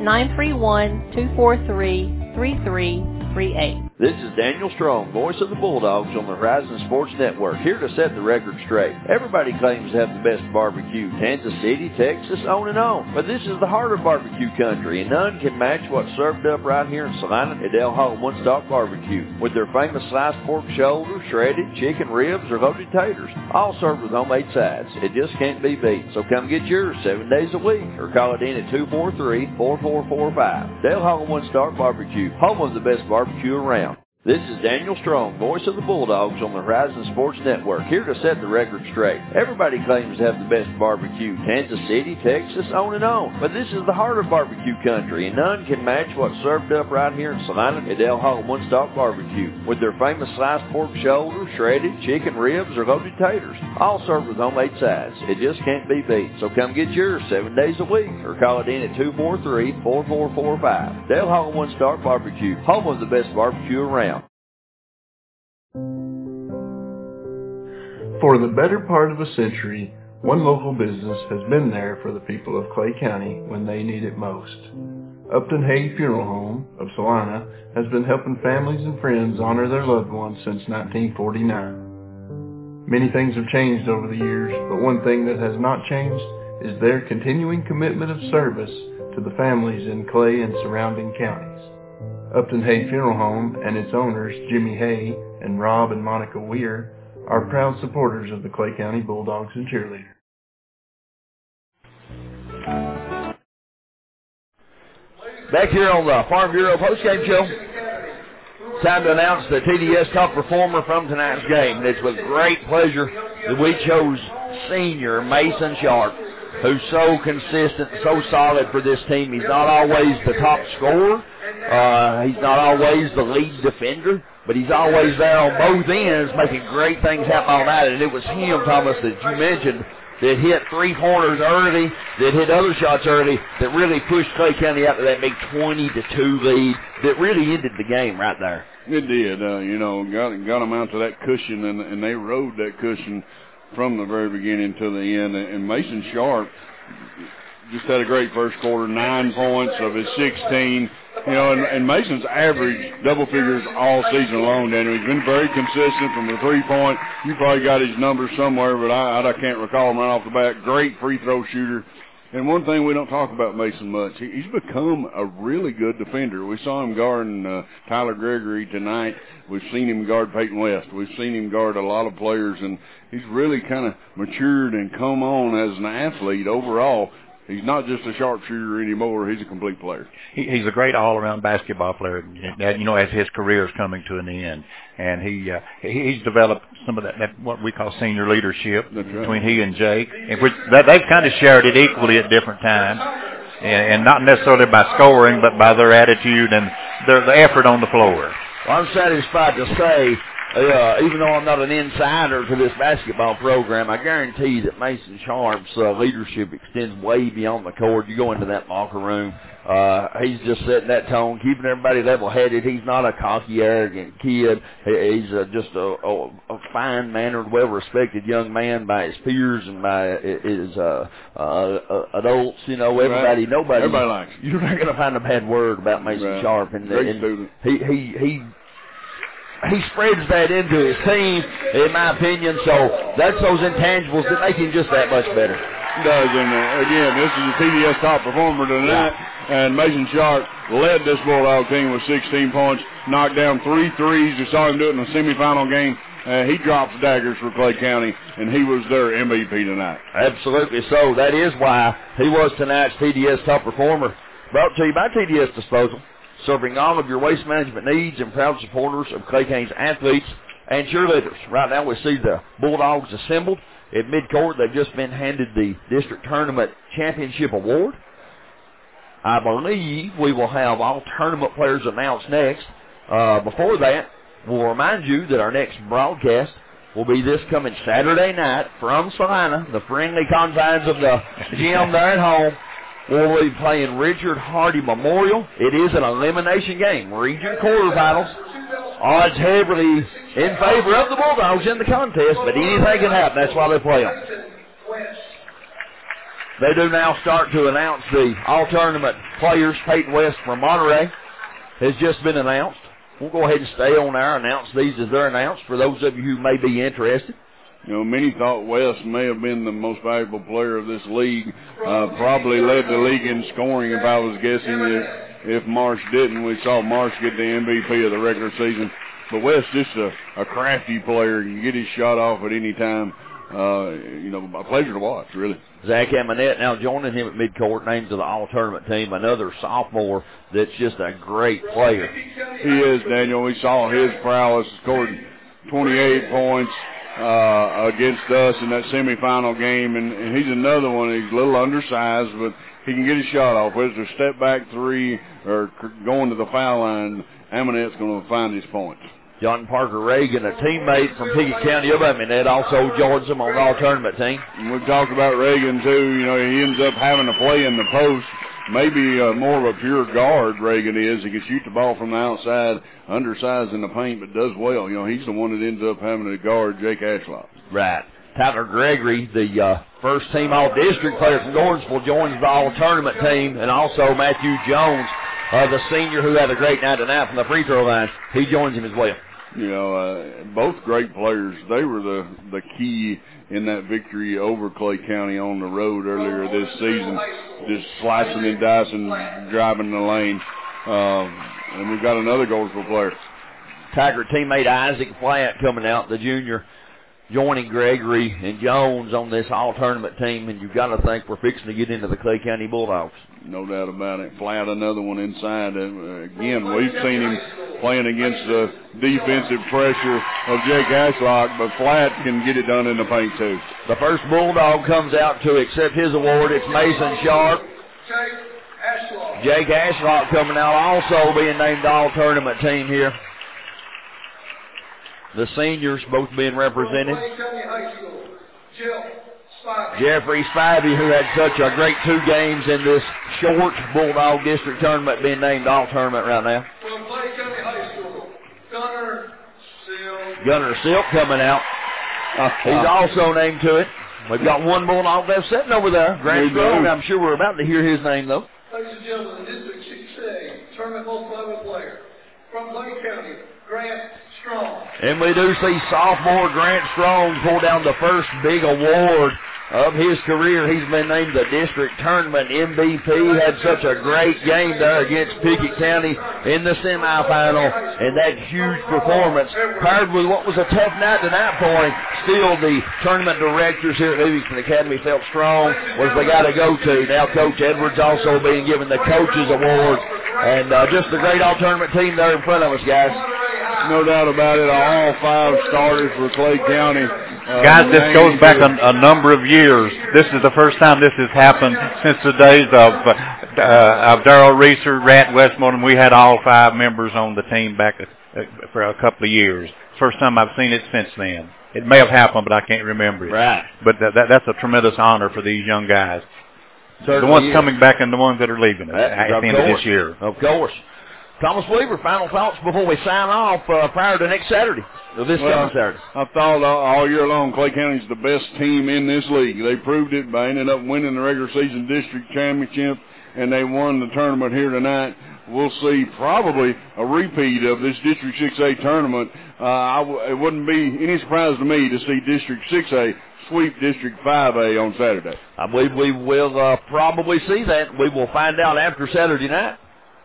931-243-3338. This is Daniel Strong, voice of the Bulldogs on the Horizon Sports Network, here to set the record straight. Everybody claims to have the best barbecue, Kansas City, Texas, on and on. But this is the heart of barbecue country, and none can match what's served up right here in Salina at Del Hall One Stop Barbecue, with their famous sliced pork shoulder, shredded chicken ribs, or loaded taters, all served with homemade sides. It just can't be beat. So come get yours 7 days a week, or call it in at 243-4445. Del Hall One Stop Barbecue, home of the best barbecue around. This is Daniel Strong, voice of the Bulldogs on the Horizon Sports Network, here to set the record straight. Everybody claims to have the best barbecue, Kansas City, Texas, on and on. But this is the heart of barbecue country, and none can match what's served up right here in Salina at Del Hall One Stop Barbecue, with their famous sliced pork shoulder, shredded chicken ribs, or loaded taters, all served with homemade sides. It just can't be beat. So come get yours 7 days a week, or call it in at 243-4445. Del Hall One Stop Barbecue, home of the best barbecue around. For the better part of a century, one local business has been there for the people of Clay County when they need it most. Upton Hague Funeral Home of Salina has been helping families and friends honor their loved ones since 1949. Many things have changed over the years, but one thing that has not changed is their continuing commitment of service to the families in Clay and surrounding counties. Upton Hague Funeral Home and its owners, Jimmy Hay and Rob and Monica Weir, are proud supporters of the Clay County Bulldogs and Cheerleaders. Back here on the Farm Bureau postgame show, time to announce the TDS top performer from tonight's game. And it's with great pleasure that we chose senior Mason Sharp, who's so consistent, so solid for this team. He's not always the top scorer. He's not always the lead defender, but he's always there on both ends making great things happen all night. And it was him, Thomas, that you mentioned, that hit 3 corners early, that hit other shots early, that really pushed Clay County out to that big 20-2 lead that really ended the game right there. It did. Got them out to that cushion, and they rode that cushion from the very beginning to the end. And Mason Sharp just had a great first quarter, 9 points of his 16. And Mason's averaged double figures all season long, Daniel. He's been very consistent from the 3-point. You probably got his numbers somewhere, but I can't recall them right off the bat. Great free throw shooter. And one thing we don't talk about Mason much, he's become a really good defender. We saw him guarding Tyler Gregory tonight. We've seen him guard Peyton West. We've seen him guard a lot of players, and he's really kind of matured and come on as an athlete overall. he's not just a sharpshooter anymore. He's a complete player. He's a great all-around basketball player, as his career is coming to an end. And he's developed some of that what we call senior leadership between he and Jake, in which they've kind of shared it equally at different times, and not necessarily by scoring, but by their attitude and the effort on the floor. Well, I'm satisfied to say, even though I'm not an insider to this basketball program, I guarantee that Mason Sharp's leadership extends way beyond the court. You go into that locker room, he's just setting that tone, keeping everybody level-headed. He's not a cocky, arrogant kid. He's just a fine-mannered, well-respected young man by his peers and by his adults. Everybody likes him. You're not going to find a bad word about Mason Sharp. Great student. He spreads that into his team, in my opinion, so that's those intangibles that make him just that much better. He does, and again, this is the TDS top performer tonight, and Mason Sharp led this Bulldog team with 16 points, knocked down 3 threes. You saw him do it in the semifinal game. He drops daggers for Clay County, and he was their MVP tonight. Absolutely so. That is why he was tonight's TDS top performer. Brought to you by TDS Disposal, serving all of your waste management needs and proud supporters of Clay County's athletes and cheerleaders. Right now we see the Bulldogs assembled at midcourt. They've just been handed the district tournament championship award. I believe we will have all tournament players announced next. Before that, we'll remind you that our next broadcast will be this coming Saturday night from Salina, the friendly confines of the gym there at home. We'll be playing Richard Hardy Memorial. It is an elimination game, region quarterfinals. Odds heavily in favor of the Bulldogs in the contest, but anything can happen. That's why they play them. They do now start to announce the all-tournament players. Peyton West from Monterey has just been announced. We'll go ahead and stay on there, announce these as they're announced for those of you who may be interested. Many thought West may have been the most valuable player of this league. Probably led the league in scoring, if I was guessing, if Marsh didn't. We saw Marsh get the MVP of the regular season. But West just a crafty player. He can get his shot off at any time. A pleasure to watch, really. Zach Amonette now joining him at midcourt, named to the all-tournament team. Another sophomore that's just a great player. He is, Daniel. We saw his prowess. Scored 28 points against us in that semifinal game, and he's another one. He's a little undersized, but he can get his shot off. Whether it's a step-back three or going to the foul line, Amonette's going to find his points. John Parker Reagan, a teammate from Pickett County of Amonette, also joins them on the all-tournament team. And we've talked about Reagan, too. He ends up having to play in the post. Maybe more of a pure guard, Reagan is. He can shoot the ball from the outside, undersized in the paint, but does well. He's the one that ends up having to guard Jake Ashlock. Right. Tyler Gregory, the first-team all-district player from Gordonsville, joins the all-tournament team, and also Matthew Jones, the senior who had a great night tonight from the free throw line. He joins him as well. Both great players. They were the key in that victory over Clay County on the road earlier this season, just slicing and dicing, driving the lane. And we've got another Goldsville player. Tiger teammate Isaac Flatt coming out, the junior, joining Gregory and Jones on this all-tournament team, and you've got to think we're fixing to get into the Clay County Bulldogs. No doubt about it. Flatt, another one inside. Again, we've seen him playing against the defensive pressure of Jake Ashlock, but Flatt can get it done in the paint, too. The first Bulldog comes out to accept his award. It's Mason Sharp. Jake Ashlock coming out, also being named all-tournament team here. The seniors both being represented. Jeffrey Spivey, who had such a great 2 games in this short Bulldog District tournament, being named all-tournament right now. Gunnar Silk coming out. He's also named to it. We've got one Bulldog left sitting over there. Grant Strong. I'm sure we're about to hear his name, though. Ladies and gentlemen, the District 6A Tournament Most Valuable Player from Clay County, Grant Strong. And we do see sophomore Grant Strong pull down the first big award of his career. He's been named the district tournament MVP. Had such a great game there against Pickett County in the semifinal, and that huge performance paired with what was a tough night tonight for him. Still, the tournament directors here at Livingston Academy felt strong was the guy to go to. Now Coach Edwards also being given the Coaches Award, and just a great all-tournament team there in front of us, guys. No doubt about it. All 5 starters for Clay County. Guys, this goes back a number of years. This is the first time this has happened since the days of Darrell Reeser, Rat Westmoreland. We had all 5 members on the team back for a couple of years. First time I've seen it since then. It may have happened, but I can't remember it. Right. But that's a tremendous honor for these young guys. Certainly the ones coming back and the ones that are leaving at the end of this year. Of course. Thomas Weaver, final thoughts before we sign off prior to next Saturday, or this coming Saturday. I thought all year long Clay County's the best team in this league. They proved it by ending up winning the regular season district championship, and they won the tournament here tonight. We'll see probably a repeat of this District 6A tournament. It wouldn't be any surprise to me to see District 6A sweep District 5A on Saturday. I believe we will probably see that. We will find out after Saturday night.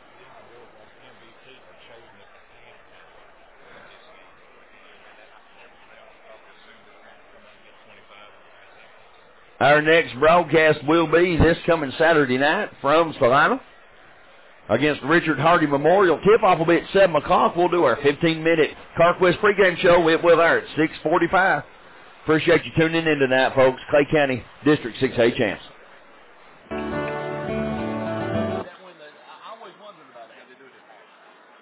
Our next broadcast will be this coming Saturday night from Salina against Richard Hardy Memorial. Tip-off will be at 7 o'clock. We'll do our 15-minute CarQuest pregame show. It will air at 6:45. Appreciate you tuning in tonight, folks. Clay County District 6A champs.